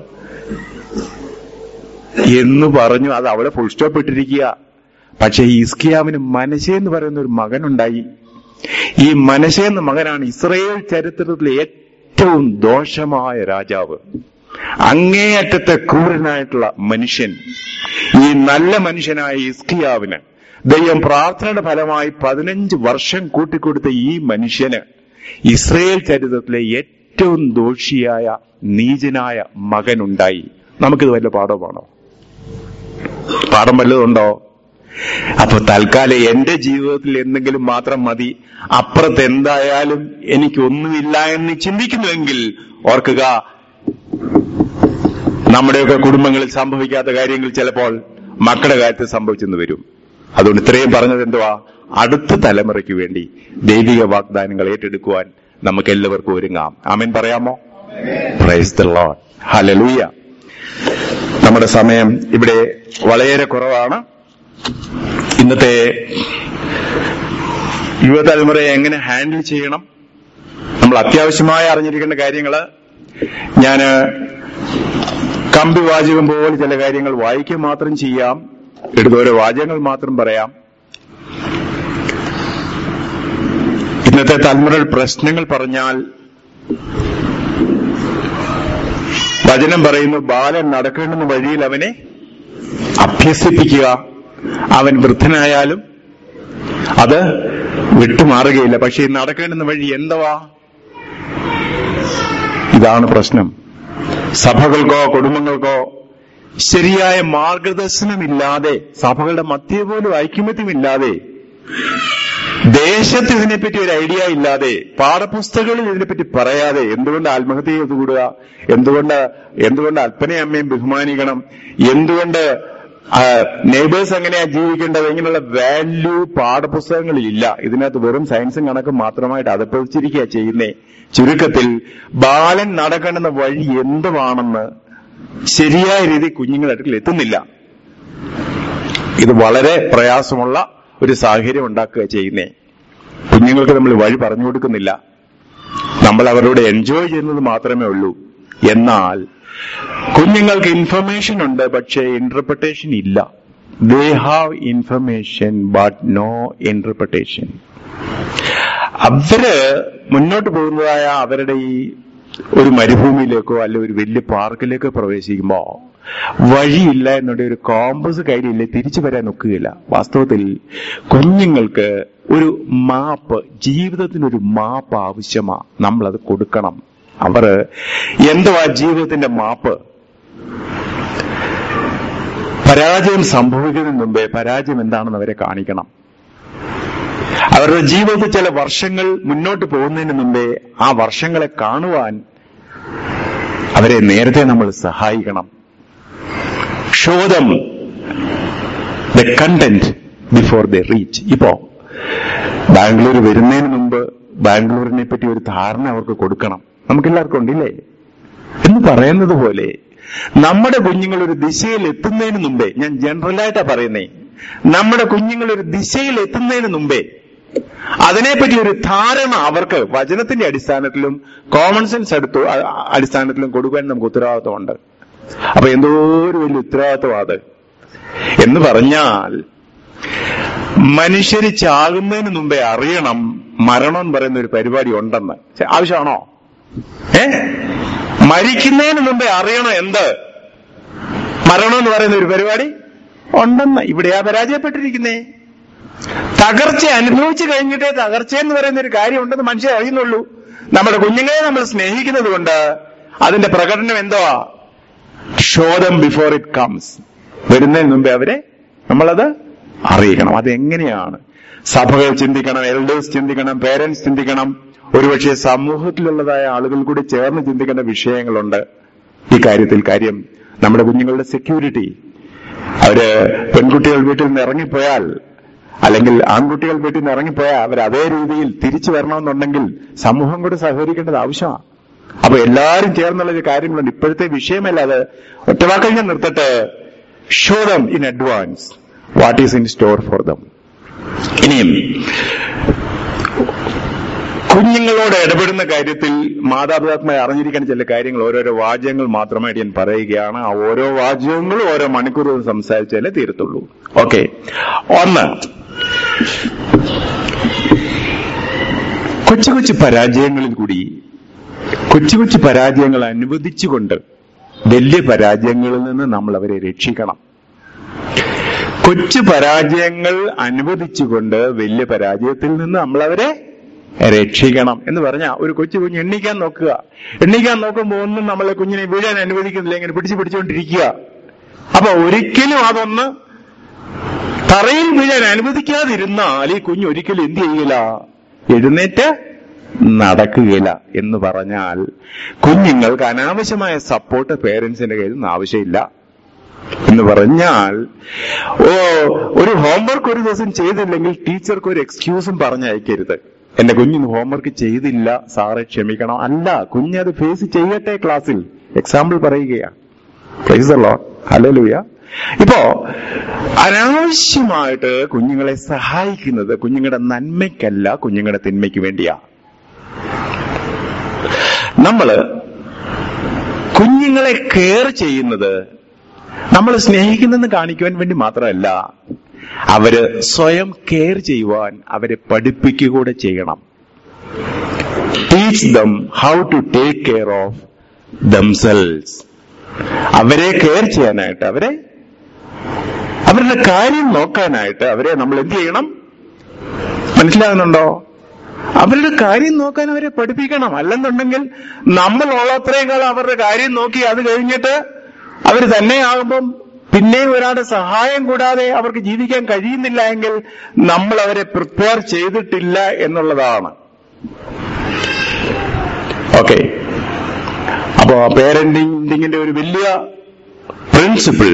എന്ന് പറഞ്ഞു. അത് അവിടെ ഫുൾ സ്റ്റോപ്പ് ഇട്ടിരിക്കുക. പക്ഷെ ഹിസ്കിയാവിന് മനശ്ശെ എന്ന് പറയുന്ന ഒരു മകനുണ്ടായി. ഈ മനശ്ശെ എന്ന മകനാണ് ഇസ്രായേൽ ചരിത്രത്തിലെ ഏറ്റവും ദോഷമായ രാജാവ്, അങ്ങേയറ്റത്തെ ക്രൂരനായിട്ടുള്ള മനുഷ്യൻ. ഈ നല്ല മനുഷ്യനായ ഹിസ്കിയാവിന് ദൈവം പ്രാർത്ഥനയുടെ ഫലമായി പതിനഞ്ച് വർഷം കൂട്ടിക്കൊടുത്ത ഈ മനുഷ്യന് ഇസ്രായേൽ ചരിത്രത്തിലെ ഏറ്റവും ദോഷിയായ നീചനായ മകനുണ്ടായി. നമുക്കിത് വല്ല പാഠമാണോ? പാഠം വല്ലതുണ്ടോ? അപ്പൊ തൽക്കാലം എന്റെ ജീവിതത്തിൽ എന്തെങ്കിലും മാത്രം മതി, അപ്പുറത്ത് എന്തായാലും എനിക്കൊന്നുമില്ല എന്ന് ചിന്തിക്കുന്നുവെങ്കിൽ ഓർക്കുക, നമ്മുടെയൊക്കെ കുടുംബങ്ങളിൽ സംഭവിക്കാത്ത കാര്യങ്ങൾ ചിലപ്പോൾ മക്കളുടെ കാര്യത്തിൽ സംഭവിച്ചെന്ന് വരും. അതുകൊണ്ട് ഇത്രയും പറഞ്ഞത് എന്തുവാ? അടുത്ത തലമുറയ്ക്ക് വേണ്ടി ദൈവിക വാഗ്ദാനങ്ങൾ ഏറ്റെടുക്കുവാൻ നമുക്ക് എല്ലാവർക്കും ഒരുങ്ങാം. ആമേൻ പറയാമോ? Praise the lord. ഹല്ലേലൂയ. നമ്മുടെ സമയം ഇവിടെ വളരെ കുറവാണ്. ഇന്നത്തെ യുവതലമുറയെ എങ്ങനെ ഹാൻഡിൽ ചെയ്യണം, നമ്മൾ അത്യാവശ്യമായി അറിഞ്ഞിരിക്കേണ്ട കാര്യങ്ങള് ഞാൻ കമ്പി വാചകം പോലെ ചില കാര്യങ്ങൾ വായിക്കുക മാത്രം ചെയ്യാം, എടുത്തോരോ വാചകങ്ങൾ മാത്രം പറയാം. ഇന്നത്തെ തലമുറ പ്രശ്നങ്ങൾ പറഞ്ഞാൽ വചനം പറയുന്നു, ബാലൻ നടക്കേണ്ടുന്ന വഴിയിൽ അവനെ അഭ്യസിപ്പിക്കുക, അവൻ വൃദ്ധനായാലും അത് വിട്ടുമാറുകയില്ല. പക്ഷെ ഈ നടക്കേണ്ടുന്ന വഴി എന്തുവാ? ഇതാണ് പ്രശ്നം. സഭകൾക്കോ കുടുംബങ്ങൾക്കോ ശരിയായ മാർഗദർശനമില്ലാതെ, സഭകളുടെ മധ്യേ പോലും ഐക്യമത്യമില്ലാതെ, ദേശത്ത് ഇതിനെപ്പറ്റി ഒരു ഐഡിയ ഇല്ലാതെ, പാഠപുസ്തകങ്ങളിൽ ഇതിനെപ്പറ്റി പറയാതെ, എന്തുകൊണ്ട് ആത്മഹത്യ ചെയ്ത് കൂടുക, എന്തുകൊണ്ട് എന്തുകൊണ്ട് അപ്പനെയും അമ്മയും ബഹുമാനിക്കണം, എന്തുകൊണ്ട് നെയ്ബേഴ്സ് എങ്ങനെയാ ജീവിക്കേണ്ടത്, ഇങ്ങനെയുള്ള വാല്യൂ പാഠപുസ്തകങ്ങളിലില്ല. ഇതിനകത്ത് വെറും സയൻസും കണക്കും മാത്രമായിട്ട് അതപ്പതിച്ചിരിക്കുക ചെയ്യുന്നേ. ചുരുക്കത്തിൽ ബാലൻ നടക്കേണ്ടുന്ന വഴി എന്തുവാണെന്ന് ശരിയായ രീതി കുഞ്ഞുങ്ങളുടെ അടുക്കൽ എത്തുന്നില്ല. ഇത് വളരെ പ്രയാസമുള്ള ഒരു സാഹചര്യം ഉണ്ടാക്കുക ചെയ്യുന്നേ. കുഞ്ഞുങ്ങൾക്ക് നമ്മൾ വഴി പറഞ്ഞു കൊടുക്കുന്നില്ല, നമ്മൾ അവരോട് എൻജോയ് ചെയ്യുന്നത് മാത്രമേ ഉള്ളൂ. എന്നാൽ കുഞ്ഞുങ്ങൾക്ക് ഇൻഫർമേഷൻ ഉണ്ട്, പക്ഷേ ഇന്റർപ്രിട്ടേഷൻ ഇല്ല. They have information but no interpretation. അവര് മുന്നോട്ട് പോകുന്നതായ അവരുടെ ഈ ഒരു മരുഭൂമിയിലേക്കോ അല്ലെ ഒരു വലിയ പാർക്കിലേക്കോ പ്രവേശിക്കുമ്പോ വഴിയില്ല എന്നുള്ള ഒരു കോമ്പസ് കയ്യിലില്ലേ, തിരിച്ചു വരാൻ ഒക്കുകയില്ല. വാസ്തവത്തിൽ കുഞ്ഞുങ്ങൾക്ക് ഒരു മാപ്പ്, ജീവിതത്തിനൊരു മാപ്പ് ആവശ്യമാ, നമ്മളത് കൊടുക്കണം. അവർ എന്തുവാ ജീവിതത്തിന്റെ മാപ്പ്? പരാജയം സംഭവിക്കുന്നതിന് മുമ്പേ പരാജയം എന്താണെന്ന് അവരെ കാണിക്കണം. അവരുടെ ജീവിതത്തിൽ ചില വർഷങ്ങൾ മുന്നോട്ട് പോകുന്നതിന് മുമ്പേ ആ വർഷങ്ങളെ കാണുവാൻ അവരെ നേരത്തെ നമ്മൾ സഹായിക്കണം. Show them the content before the reach. ഇപ്പോ ബാംഗ്ലൂർ വരുന്നതിന് മുമ്പ് ബാംഗ്ലൂരിനെ പറ്റി ഒരു ധാരണ അവർക്ക് കൊടുക്കണം. നമുക്കെല്ലാവർക്കും ഉണ്ടില്ലേ എന്ന് പറയുന്നത് പോലെ നമ്മുടെ കുഞ്ഞുങ്ങൾ ഒരു ദിശയിൽ എത്തുന്നതിന് മുമ്പേ, ഞാൻ ജനറലായിട്ടാ പറയുന്നേ, നമ്മുടെ കുഞ്ഞുങ്ങൾ ഒരു ദിശയിൽ എത്തുന്നതിന് മുമ്പേ അതിനെപ്പറ്റി ഒരു ധാരണ അവർക്ക് വചനത്തിന്റെ അടിസ്ഥാനത്തിലും കോമൺ സെൻസ് അടുത്ത് അടിസ്ഥാനത്തിലും കൊടുക്കാൻ നമുക്ക് ഉത്തരവാദിത്വമുണ്ട്. അപ്പൊ എന്തോ ഒരു വലിയ ഉത്തരവാദിത്വം അത് എന്ന് പറഞ്ഞാൽ, മനുഷ്യര് ചാകുന്നതിന് മുമ്പേ അറിയണം മരണം എന്ന് പറയുന്ന ഒരു പരിപാടി ഉണ്ടെന്ന്. ആവശ്യമാണോ? ഏ മരിക്കുന്നതിന് മുമ്പേ അറിയണം എന്ത്? മരണം എന്ന് പറയുന്ന ഒരു പരിപാടി ഉണ്ടെന്ന്. ഇവിടെയാ പരാജയപ്പെട്ടിരിക്കുന്നേ. തകർച്ച അനുഭവിച്ചു കഴിഞ്ഞിട്ടേ തകർച്ച എന്ന് പറയുന്ന ഒരു കാര്യം ഉണ്ടെന്ന് മനുഷ്യർ അറിയുന്നുള്ളൂ. നമ്മുടെ കുഞ്ഞുങ്ങളെ നമ്മൾ സ്നേഹിക്കുന്നത് കൊണ്ട് അതിന്റെ പ്രകടനം എന്തുവാ? Show them before it comes. വരുന്നതിന് മുമ്പേ അവരെ നമ്മളത് അറിയിക്കണം. അതെങ്ങനെയാണ്? സഭകൾ ചിന്തിക്കണം, എൽഡേഴ്സ് ചിന്തിക്കണം, പേരന്റ്സ് ചിന്തിക്കണം, ഒരുപക്ഷെ സമൂഹത്തിലുള്ളതായ ആളുകൾ കൂടി ചേർന്ന് ചിന്തിക്കേണ്ട വിഷയങ്ങളുണ്ട് ഈ കാര്യത്തിൽ. കാര്യം നമ്മുടെ കുഞ്ഞുങ്ങളുടെ സെക്യൂരിറ്റി. അവര് പെൺകുട്ടികൾ വീട്ടിൽ നിന്ന് ഇറങ്ങിപ്പോയാൽ, അല്ലെങ്കിൽ ആൺകുട്ടികൾ വീട്ടിൽ നിന്ന് ഇറങ്ങിപ്പോയാൽ അവർ അതേ രീതിയിൽ തിരിച്ചു വരണമെന്നുണ്ടെങ്കിൽ സമൂഹം കൂടി സഹകരിക്കേണ്ടത് ആവശ്യമാണ്. അപ്പൊ എല്ലാവരും ചേർന്നുള്ളൊരു കാര്യങ്ങളുണ്ട്. ഇപ്പോഴത്തെ വിഷയമല്ല അത്. ഒറ്റവാക്കിൽ ഞാൻ നിർത്തട്ടെ. Show them in advance what is in store for them. ഇനിയും കുഞ്ഞുങ്ങളോട് ഇടപെടുന്ന കാര്യത്തിൽ മാതാപിതാക്കളെ അറിഞ്ഞിരിക്കുന്ന ചില കാര്യങ്ങൾ, ഓരോരോ വാചകങ്ങൾ മാത്രമായിട്ട് ഞാൻ പറയുകയാണ്. ആ ഓരോ വാചകങ്ങളും ഓരോ മണിക്കൂർ സംസാരിച്ചാലേ തീരത്തുള്ളൂ. ഓക്കെ. ഒന്ന്, കൊച്ചു കൊച്ചു പരാജയങ്ങളിൽ കൂടി, കൊച്ചു കൊച്ചു പരാജയങ്ങൾ അനുവദിച്ചുകൊണ്ട് വലിയ പരാജയങ്ങളിൽ നിന്ന് നമ്മൾ അവരെ രക്ഷിക്കണം. കൊച്ചു പരാജയങ്ങൾ അനുവദിച്ചുകൊണ്ട് വലിയ പരാജയത്തിൽ നിന്ന് നമ്മളവരെ രക്ഷിക്കണം എന്ന് പറഞ്ഞാൽ, ഒരു കൊച്ചു കുഞ്ഞ് എണ്ണിക്കാൻ നോക്കുക. എണ്ണിക്കാൻ നോക്കുമ്പോൾ ഒന്നും നമ്മളെ കുഞ്ഞിനെ വീഴാൻ അനുവദിക്കുന്നില്ല, ഇങ്ങനെ പിടിച്ചു പിടിച്ചുകൊണ്ടിരിക്കുക. അപ്പൊ ഒരിക്കലും അതൊന്ന് തറയിൽ വീഴാൻ അനുവദിക്കാതിരുന്നാൽ ഈ കുഞ്ഞ് ഒരിക്കലും എന്ത് ചെയ്യില്ല? എഴുന്നേറ്റ് നടക്കുകയില്ല. എന്ന് പറഞ്ഞാൽ കുഞ്ഞുങ്ങൾക്ക് അനാവശ്യമായ സപ്പോർട്ട് പേരൻസിന്റെ കയ്യിൽ നിന്ന് ആവശ്യമില്ല. എന്ന് പറഞ്ഞാൽ, ഓ ഒരു ഹോംവർക്ക് ഒരു ദിവസം ചെയ്തില്ലെങ്കിൽ ടീച്ചർക്ക് ഒരു എക്സ്ക്യൂസും പറഞ്ഞയക്കരുത്. എന്റെ കുഞ്ഞിന് ഹോംവർക്ക് ചെയ്തില്ല സാറെ ക്ഷമിക്കണം. അല്ല, കുഞ്ഞത് ഫേസ് ചെയ്യട്ടെ ക്ലാസ്സിൽ. എക്സാമ്പിൾ പറയുകയാ. Praise the lord. ഹല്ലേലൂയ. ഇപ്പോ അനാവശ്യമായിട്ട് കുഞ്ഞുങ്ങളെ സഹായിക്കുന്നത് കുഞ്ഞുങ്ങളുടെ നന്മയ്ക്കല്ല, കുഞ്ഞുങ്ങളുടെ തിന്മയ്ക്ക് വേണ്ടിയാ. നമ്മള് കുഞ്ഞുങ്ങളെ കെയർ ചെയ്യുന്നത് നമ്മൾ സ്നേഹിക്കുന്നെന്ന് കാണിക്കുവാൻ വേണ്ടി മാത്രമല്ല, അവര് സ്വയം കെയർ ചെയ്യുവാൻ അവരെ പഠിപ്പിക്കുക കൂടെ ചെയ്യണം. Teach them how to take care of themselves. അവരെ കെയർ ചെയ്യാനായിട്ട്, അവരെ അവരുടെ കാര്യം നോക്കാനായിട്ട് അവരെ നമ്മൾ എന്ത് ചെയ്യണം? മനസ്സിലാകുന്നുണ്ടോ? അവരുടെ കാര്യം നോക്കാൻ അവരെ പഠിപ്പിക്കണം. അല്ലെന്നുണ്ടെങ്കിൽ നമ്മളുള്ളത്രയും കാലം അവരുടെ കാര്യം നോക്കി അത് കഴിഞ്ഞിട്ട് അവർ തന്നെയാകുമ്പം പിന്നെയും ഒരാളുടെ സഹായം കൂടാതെ അവർക്ക് ജീവിക്കാൻ കഴിയുന്നില്ല എങ്കിൽ നമ്മൾ അവരെ പ്രിപ്പയർ ചെയ്തിട്ടില്ല എന്നുള്ളതാണ്. ഓക്കെ, അപ്പോ പേരന്റിങ്ങിന്റെ ഒരു വലിയ പ്രിൻസിപ്പിൾ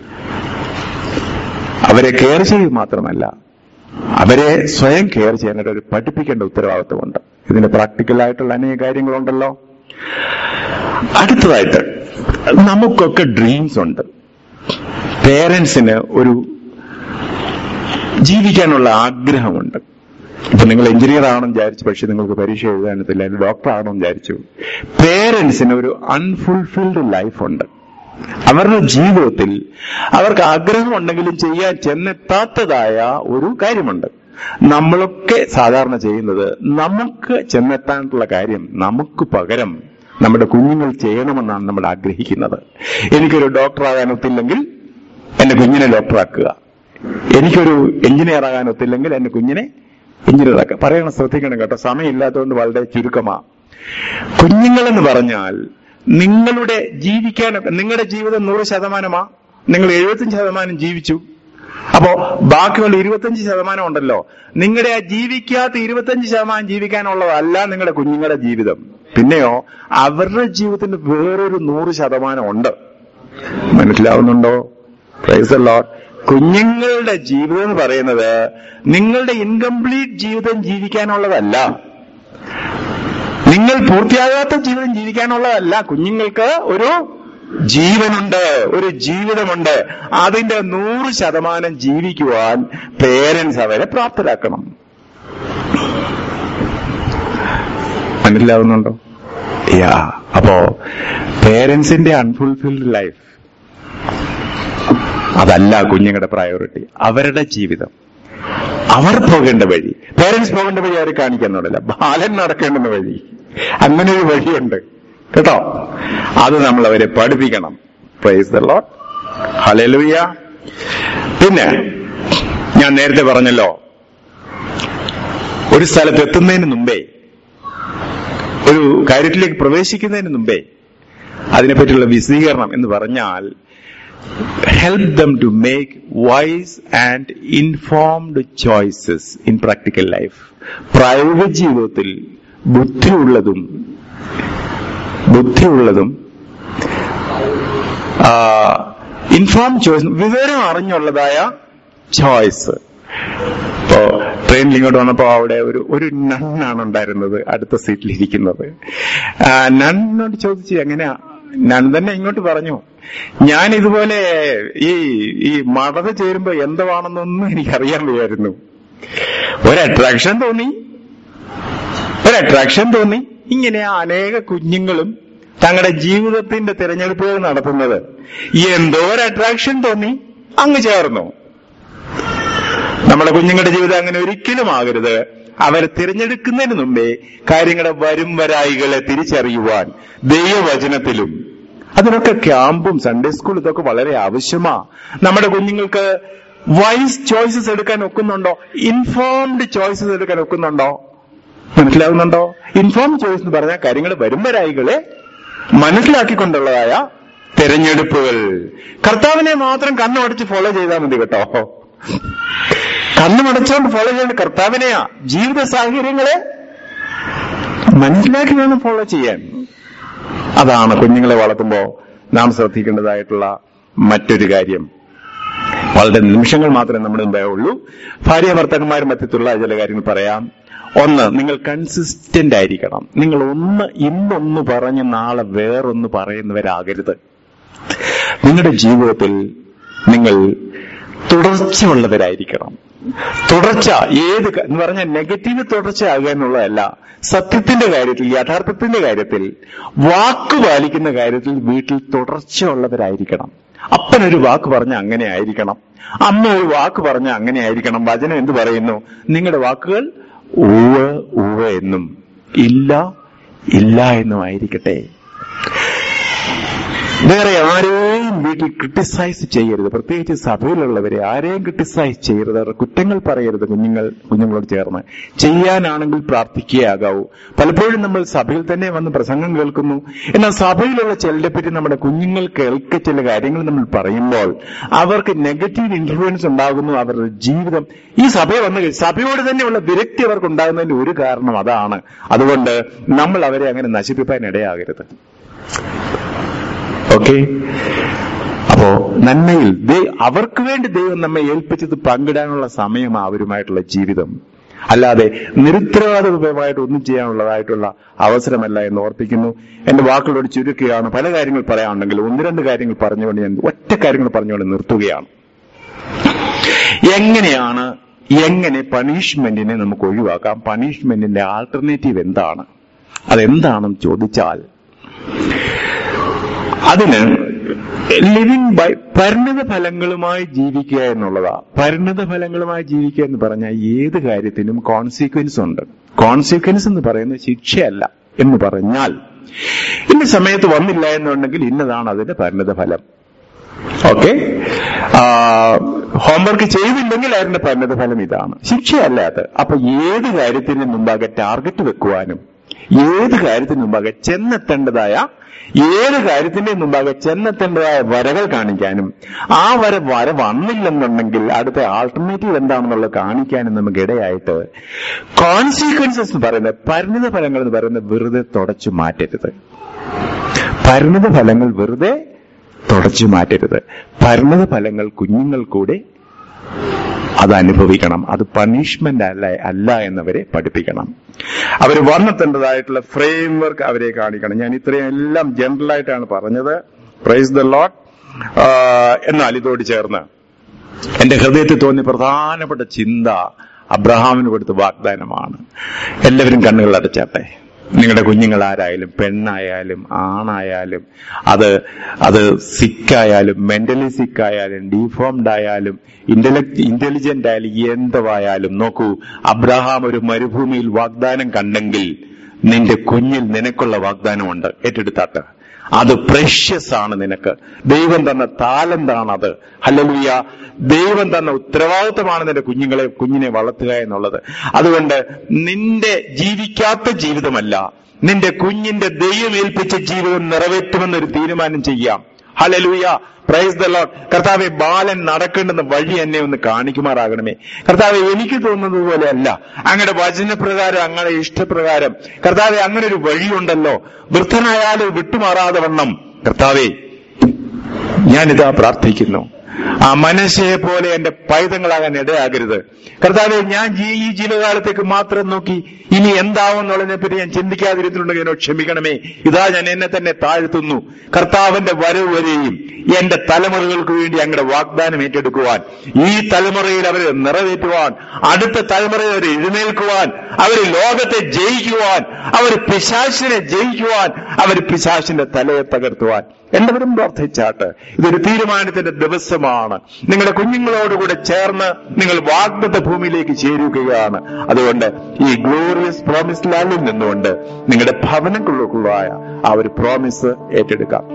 അവരെ കെയർ ചെയ്യുക മാത്രമല്ല, അവരെ സ്വയം കെയർ ചെയ്യാനായിട്ട് ഒരു പഠിപ്പിക്കേണ്ട ഉത്തരവാദിത്വമുണ്ട്. ഇതിന്റെ പ്രാക്ടിക്കലായിട്ടുള്ള അനേക കാര്യങ്ങളുണ്ടല്ലോ. അടുത്തതായിട്ട് നമുക്കൊക്കെ ഡ്രീംസ് ഉണ്ട്. പേരൻസിന് ഒരു ജീവിക്കാനുള്ള ആഗ്രഹമുണ്ട്. ഇപ്പൊ നിങ്ങൾ എഞ്ചിനീയർ ആണെന്ന് വിചാരിച്ചു, പക്ഷെ നിങ്ങൾക്ക് പരീക്ഷ എഴുതാനത്തില്ല, ഡോക്ടർ ആണെന്ന് വിചാരിച്ചു. പേരൻസിന് ഒരു അൺഫുൾഫിൽഡ് ലൈഫുണ്ട്. അവരുടെ ജീവിതത്തിൽ അവർക്ക് ആഗ്രഹമുണ്ടെങ്കിലും ചെയ്യാൻ ചെന്നെത്താത്തതായ ഒരു കാര്യമുണ്ട്. നമ്മളൊക്കെ സാധാരണ ചെയ്യുന്നത് നമുക്ക് ചെന്നെത്താനുള്ള കാര്യം നമുക്ക് പകരം നമ്മുടെ കുഞ്ഞുങ്ങൾ ചെയ്യണമെന്നാണ് നമ്മൾ ആഗ്രഹിക്കുന്നത്. എനിക്കൊരു ഡോക്ടർ ആകാൻ ഒത്തില്ലെങ്കിൽ എന്റെ കുഞ്ഞിനെ ഡോക്ടറാക്കുക, എനിക്കൊരു എഞ്ചിനീയർ ആകാൻ ഒത്തില്ലെങ്കിൽ എന്റെ കുഞ്ഞിനെ എഞ്ചിനീയർ ആക്കുക. പറയണം, ശ്രദ്ധിക്കണം കേട്ടോ, സമയമില്ലാത്തതുകൊണ്ട് വളരെ ചുരുക്കമാ. കുഞ്ഞുങ്ങളെന്ന് പറഞ്ഞാൽ നിങ്ങളുടെ ജീവിക്കാനൊക്കെ, നിങ്ങളുടെ ജീവിതം നൂറ് ശതമാനമാ, നിങ്ങൾ എഴുപത്തിയഞ്ച് ശതമാനം ജീവിച്ചു. അപ്പോ ബാക്കിയുള്ള ഇരുപത്തിയഞ്ച് ശതമാനം ഉണ്ടല്ലോ, നിങ്ങളുടെ ആ ജീവിക്കാത്ത ഇരുപത്തിയഞ്ച് ശതമാനം ജീവിക്കാനുള്ളതല്ല നിങ്ങളുടെ കുഞ്ഞുങ്ങളുടെ ജീവിതം. പിന്നെയോ അവരുടെ ജീവിതത്തിന്റെ വേറൊരു നൂറ് ശതമാനം ഉണ്ട്. മനസ്സിലാവുന്നുണ്ടോ? Praise the lord. കുഞ്ഞുങ്ങളുടെ ജീവിതം എന്ന് പറയുന്നത് നിങ്ങളുടെ ഇൻകംപ്ലീറ്റ് ജീവിതം ജീവിക്കാനുള്ളതല്ല, നിങ്ങൾ പൂർത്തിയാകാത്ത ജീവിതം ജീവിക്കാനുള്ളതല്ല. കുഞ്ഞുങ്ങൾക്ക് ഒരു ജീവനുണ്ട്, ഒരു ജീവിതമുണ്ട്. അതിന്റെ നൂറ് ശതമാനം ജീവിക്കുവാൻ പേരൻസ് അവരെ പ്രാപ്തരാക്കണം. മനസ്സിലാവുന്നുണ്ടോ? യാ. അപ്പോ പേരൻസിന്റെ അൺഫുൾഫിൽഡ് ലൈഫ് അതല്ല കുഞ്ഞുങ്ങളുടെ പ്രയോറിറ്റി. അവരുടെ ജീവിതം, അവർ പോകേണ്ട വഴി, പേരൻസ് പോകേണ്ട വഴി അവരെ കാണിക്കുന്നില്ല, ബാലൻ നടക്കേണ്ടുന്ന വഴി, അങ്ങനെ ഒരു വഴിയുണ്ട് കേട്ടോ. അത് നമ്മൾ അവരെ പഠിപ്പിക്കണം. Praise the lord. ഹല്ലേലൂയ. പിന്നെ ഞാൻ നേരത്തെ പറഞ്ഞല്ലോ, ഒരു സ്ഥലത്ത് എത്തുന്നതിന് മുമ്പേ, ഒരു കാര്യത്തിലേക്ക് പ്രവേശിക്കുന്നതിന് മുമ്പേ അതിനെപ്പറ്റിയുള്ള വിശദീകരണം എന്ന് പറഞ്ഞാൽ help them to make wise and informed choices in practical life. പ്രായോഗിക ജീവിതത്തിൽ ബുദ്ധിയുള്ളതും ബുദ്ധിയുള്ളതും ഇൻഫോം ചോയ്സ്, വിവരം അറിഞ്ഞുള്ളതായ ചോയ്സ്. ഇപ്പോ ട്രെയിനിൽ ഇങ്ങോട്ട് വന്നപ്പോ അവിടെ ഒരു ഒരു നണ്ണാണ് ഉണ്ടായിരുന്നത് അടുത്ത സീറ്റിലിരിക്കുന്നത്. നണ്ണോട് ചോദിച്ചു, എങ്ങനെയാ? നൺ തന്നെ ഇങ്ങോട്ട് പറഞ്ഞു, ഞാൻ ഇതുപോലെ ഈ ഈ മടത് ചേരുമ്പോ എന്താണെന്നൊന്നും എനിക്കറിയാൻ വയ്യായിരുന്നു. ഒരു അട്രാക്ഷൻ തോന്നി, ഒരു അട്രാക്ഷൻ തോന്നി. ഇങ്ങനെ അനേക കുഞ്ഞുങ്ങളും തങ്ങളുടെ ജീവിതത്തിന്റെ തിരഞ്ഞെടുപ്പുകൾ നടത്തുന്നത് എന്തോ ഒരു അട്രാക്ഷൻ തോന്നി അങ്ങ് ചേർന്നു. നമ്മുടെ കുഞ്ഞുങ്ങളുടെ ജീവിതം അങ്ങനെ ഒരിക്കലും ആകരുത്. അവരെ തിരഞ്ഞെടുക്കുന്നതിന് മുമ്പേ കാര്യങ്ങളുടെ വരും വരായികളെ തിരിച്ചറിയുവാൻ ദൈവവചനത്തിലും, അതിനൊക്കെ ക്യാമ്പും സൺഡേ സ്കൂൾ ഇതൊക്കെ വളരെ ആവശ്യമാ. നമ്മുടെ കുഞ്ഞുങ്ങൾക്ക് വൈസ് ചോയ്സസ് എടുക്കാൻ ഒക്കുന്നുണ്ടോ? ഇൻഫോംഡ് ചോയ്സസ് എടുക്കാൻ ഒക്കുന്നുണ്ടോ? മനസ്സിലാവുന്നുണ്ടോ? ഇൻഫോംഡ് ചോയ്സ് എന്ന് പറഞ്ഞാൽ കാര്യങ്ങൾ വരും വരായികളെ മനസ്സിലാക്കിക്കൊണ്ടുള്ളതായ തെരഞ്ഞെടുപ്പുകൾ. കർത്താവിനെ മാത്രം കണ്ണുമടച്ച് ഫോളോ ചെയ്താൽ മതി കേട്ടോ. കണ്ണുമടച്ചുകൊണ്ട് ഫോളോ ചെയ്യേണ്ട കർത്താവിനെയാ. ജീവിത സാഹചര്യങ്ങളെ മനസ്സിലാക്കി വേണം ഫോളോ ചെയ്യാൻ. അതാണ് കുഞ്ഞുങ്ങളെ വളർത്തുമ്പോ നാം ശ്രദ്ധിക്കേണ്ടതായിട്ടുള്ള മറ്റൊരു കാര്യം. വളരെ നിമിഷങ്ങൾ മാത്രമേ നമ്മുടെ മുമ്പേ ഉള്ളൂ. ഭാര്യ ഭർത്താക്കന്മാരും മധ്യത്തിലുള്ള ചില കാര്യങ്ങൾ പറയാം. ഒന്ന്, നിങ്ങൾ കൺസിസ്റ്റന്റ് ആയിരിക്കണം. നിങ്ങൾ ഒന്ന് ഇന്നൊന്ന് പറഞ്ഞ് നാളെ വേറൊന്ന് പറയുന്നവരാകരുത്. നിങ്ങളുടെ ജീവിതത്തിൽ നിങ്ങൾ തുടർച്ചയുള്ളവരായിരിക്കണം. തുടർച്ച ഏത് എന്ന് പറഞ്ഞാൽ നെഗറ്റീവ് തുടർച്ചയാകുക എന്നുള്ളതല്ല. സത്യത്തിന്റെ കാര്യത്തിൽ, യഥാർത്ഥത്തിന്റെ കാര്യത്തിൽ, വാക്ക് പാലിക്കുന്ന കാര്യത്തിൽ വീട്ടിൽ തുടർച്ചയുള്ളവരായിരിക്കണം. അപ്പനൊരു വാക്ക് പറഞ്ഞ അങ്ങനെ ആയിരിക്കണം, അമ്മ ഒരു വാക്ക് പറഞ്ഞ അങ്ങനെ ആയിരിക്കണം. വചനം എന്ത് പറയുന്നു? നിങ്ങളുടെ വാക്കുകൾ ഉവ്വ് ഉവ്വ് എന്നും ഇല്ല ഇല്ല എന്നും ആയിരിക്കട്ടെ. വേറെ ആരെയും വീട്ടിൽ ക്രിട്ടിസൈസ് ചെയ്യരുത്. പ്രത്യേകിച്ച് സഭയിലുള്ളവരെ ആരെയും ക്രിട്ടിസൈസ് ചെയ്യരുത്. അവരുടെ കുറ്റങ്ങൾ പറയരുത്. കുഞ്ഞുങ്ങൾ കുഞ്ഞുങ്ങളോട് ചേർന്ന് ചെയ്യാനാണെങ്കിൽ പ്രാർത്ഥിക്കുകയാകാവൂ. പലപ്പോഴും നമ്മൾ സഭയിൽ തന്നെ വന്ന് പ്രസംഗം കേൾക്കുന്നു. എന്നാൽ സഭയിലുള്ള ചിലരെ പറ്റി നമ്മുടെ കുഞ്ഞുങ്ങൾ കേൾക്ക ചില കാര്യങ്ങൾ നമ്മൾ പറയുമ്പോൾ അവർക്ക് നെഗറ്റീവ് ഇൻഫ്ലുവൻസ് ഉണ്ടാകുന്നു. അവരുടെ ജീവിതം ഈ സഭയെ വന്ന് സഭയോട് തന്നെയുള്ള വിരക്തി അവർക്ക് ഉണ്ടാകുന്നതിന്റെ ഒരു കാരണം അതാണ്. അതുകൊണ്ട് നമ്മൾ അവരെ അങ്ങനെ നശിപ്പിക്കാൻ ഇടയാകരുത്. ഓക്കെ? അപ്പോ നന്മയിൽ അവർക്ക് വേണ്ടി ദൈവം നമ്മെ ഏൽപ്പിച്ചത് പങ്കിടാനുള്ള സമയമാണ് അവരുമായിട്ടുള്ള ജീവിതം. അല്ലാതെ നിരുത്തരവാദപരമായിട്ട് ഒന്നും ചെയ്യാനുള്ളതായിട്ടുള്ള അവസരമല്ല എന്ന് ഓർപ്പിക്കുന്നു. എന്റെ വാക്കുകളോട് ചുരുക്കുകയാണ്. പല കാര്യങ്ങൾ പറയാനുണ്ടെങ്കിൽ ഒന്ന് രണ്ട് കാര്യങ്ങൾ പറഞ്ഞുകൊണ്ട് ഞാൻ ഒറ്റ കാര്യങ്ങൾ പറഞ്ഞുകൊണ്ട് നിർത്തുകയാണ്. എങ്ങനെയാണ് എങ്ങനെ പണിഷ്മെന്റിനെ നമുക്ക് ഒഴിവാക്കാം? പണിഷ്മെന്റിന്റെ ആൾട്ടർനേറ്റീവ് എന്താണ്? അതെന്താണെന്ന് ചോദിച്ചാൽ അതിന് ലിവിങ് ബൈ പരിണിത ഫലങ്ങളുമായി ജീവിക്കുക എന്നുള്ളതാ. പരിണിത ഫലങ്ങളുമായി ജീവിക്കുക എന്ന് പറഞ്ഞാൽ ഏത് കാര്യത്തിനും കോൺസിക്വൻസ് ഉണ്ട്. കോൺസിക്വൻസ് എന്ന് പറയുന്നത് ശിക്ഷയല്ല. എന്ന് പറഞ്ഞാൽ ഇന്ന സമയത്ത് വന്നില്ല എന്നുണ്ടെങ്കിൽ ഇന്നതാണ് അതിന്റെ പരിണിത ഫലം. ഓക്കെ? ഹോംവർക്ക് ചെയ്തില്ലെങ്കിൽ അതിന്റെ പരിണിത ഫലം ഇതാണ്, ശിക്ഷയല്ല അത്. അപ്പൊ ഏത് കാര്യത്തിന് മുമ്പാകെ ടാർഗറ്റ് വെക്കുവാനും ഏത് കാര്യത്തിന് മുമ്പാകെ ചെന്നെത്തേണ്ടതായ ഏത് കാര്യത്തിന്റെ മുമ്പാകെ ചെന്നെത്തേണ്ടതായ വരകൾ കാണിക്കാനും ആ വര വര വന്നില്ലെന്നുണ്ടെങ്കിൽ അടുത്ത ആൾട്ടർനേറ്റീവ് എന്താണെന്നുള്ളത് കാണിക്കാനും നമുക്ക് ഇടയായിട്ട് കോൺസിക്വൻസസ് എന്ന് പറയുന്നത്, പരിണിത ഫലങ്ങൾ എന്ന് പറയുന്നത് വെറുതെ തുടച്ചു മാറ്റരുത്. പരിണിത ഫലങ്ങൾ വെറുതെ തുടച്ചു മാറ്റരുത്. പരിണിത ഫലങ്ങൾ കുഞ്ഞുങ്ങൾ കൂടെ അത് അനുഭവിക്കണം. അത് പണിഷ്മെന്റ് അല്ല അല്ല എന്നവരെ പഠിപ്പിക്കണം. അവർ വന്നെത്തേണ്ടതായിട്ടുള്ള ഫ്രെയിം വർക്ക് അവരെ കാണിക്കണം. ഞാൻ ഇത്രയും എല്ലാം ജനറലായിട്ടാണ് പറഞ്ഞത്. Praise the lord. എന്നാൽ ഇതോട് ചേർന്ന് എന്റെ ഹൃദയത്തിൽ തോന്നിയ പ്രധാനപ്പെട്ട ചിന്ത അബ്രഹാമിന് കൊടുത്ത വാഗ്ദാനമാണ്. എല്ലാവരും കണ്ണുകൾ അടച്ചാട്ടെ. നിങ്ങളുടെ കുഞ്ഞുങ്ങൾ ആരായാലും, പെണ്ണായാലും ആണായാലും, അത് അത് സിക്കായാലും മെന്റലി സിക്കായാലും ഡീഫോംഡ് ആയാലും ഇന്റലക്ട് ഇന്റലിജന്റ് ആയാലും എന്തുവായാലും, നോക്കൂ, അബ്രഹാം ഒരു മരുഭൂമിയിൽ വാഗ്ദാനം കണ്ടെങ്കിൽ നിന്റെ കുഞ്ഞിൽ നിനക്കുള്ള വാഗ്ദാനമുണ്ട്. ഏറ്റെടുത്താട്ട്. അത് പ്രഷ്യസ് ആണ് നിനക്ക്. ദൈവം തന്ന താലന്താണത്. ഹല്ലേലൂയ. ദൈവം തന്ന ഉത്തരവാദിത്തമാണ് നിന്റെ കുഞ്ഞുങ്ങളെ കുഞ്ഞിനെ വളർത്തുക എന്നുള്ളത്. അതുകൊണ്ട് നിന്റെ ജീവിക്കാത്ത ജീവിതമല്ല, നിന്റെ കുഞ്ഞിന്റെ ദൈവം ഏൽപ്പിച്ച ജീവിതം നിറവേറ്റുമെന്നൊരു തീരുമാനം ചെയ്യാം. ഹല്ലേലൂയ. Praise the lord. കർത്താവെ, ബാലൻ നടക്കേണ്ടുന്ന വഴി എന്നെ ഒന്ന് കാണിക്കുമാറാകണമേ. കർത്താവെ, എനിക്ക് തോന്നുന്നത് പോലെയല്ല, അങ്ങയുടെ വചനപ്രകാരം, അങ്ങയുടെ ഇഷ്ടപ്രകാരം കർത്താവെ അങ്ങനെ ഒരു വഴിയുണ്ടല്ലോ. വൃദ്ധനായാലും വിട്ടുമാറാതെ വണ്ണം കർത്താവെ ഞാനിതാ പ്രാർത്ഥിക്കുന്നു. ആ മനസ്സയെ പോലെ എന്റെ പൈതങ്ങളാകാൻ ഇടയാകരുത്. കർത്താവെ, ഞാൻ ഈ ജീവകാലത്തേക്ക് മാത്രം നോക്കി ഇനി എന്താവുന്നുള്ളതിനെ പറ്റി ഞാൻ ചിന്തിക്കാതിരുന്നുണ്ടെങ്കിൽ എന്നോട് ക്ഷമിക്കണമേ. ഇതാ ഞാൻ എന്നെ തന്നെ താഴ്ത്തുന്നു. കർത്താവിന്റെ വരവ് വരെയും എന്റെ തലമുറകൾക്ക് വേണ്ടി അങ്ങയുടെ വാഗ്ദാനം ഏറ്റെടുക്കുവാൻ, ഈ തലമുറയിൽ അവരെ നിറവേറ്റുവാൻ, അടുത്ത തലമുറയിൽ അവരെ എഴുന്നേൽക്കുവാൻ, അവർ ലോകത്തെ ജയിക്കുവാൻ, അവർ പിശാചിനെ ജയിക്കുവാൻ, അവർ പിശാചിന്റെ തലയെ തകർത്തുവാൻ എല്ലാവരും പ്രാർത്ഥിച്ചാട്ട്. ഇതൊരു തീരുമാനത്തിന്റെ ദിവസമാണ്. നിങ്ങളുടെ കുഞ്ഞുങ്ങളോടുകൂടെ ചേർന്ന് നിങ്ങൾ വാഗ്ദത്ത ഭൂമിയിലേക്ക് ചേരുകയാണ്. അതുകൊണ്ട് ഈ ഗ്ലോറിയസ് പ്രോമിസ് ലാൻഡിൽ നിന്നുകൊണ്ട് നിങ്ങളുടെ ഭവനങ്ങൾക്കുള്ളതായ ആ ഒരു പ്രോമിസ് ഏറ്റെടുക്കാം.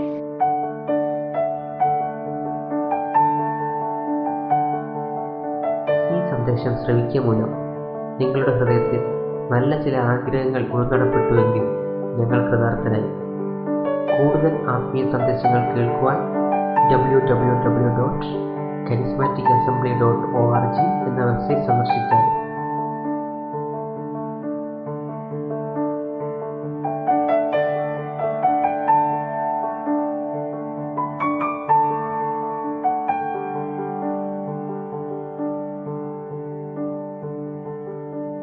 ഈ സന്ദേശം ശ്രവിക്കുക മൂലം നിങ്ങളുടെ ഹൃദയത്തിൽ നല്ല ചില ആഗ്രഹങ്ങൾ ഉൾക്കടപ്പെട്ടുവെങ്കിൽ ഞങ്ങൾ കൃതാർത്ഥനായി. കൂടുതൽ ആത്മീയ സന്ദേശങ്ങൾ കേൾക്കുവാൻ W W W dot charismatic assembly dot O R G എന്ന വെബ്സൈറ്റ് സന്ദർശിച്ചാൽ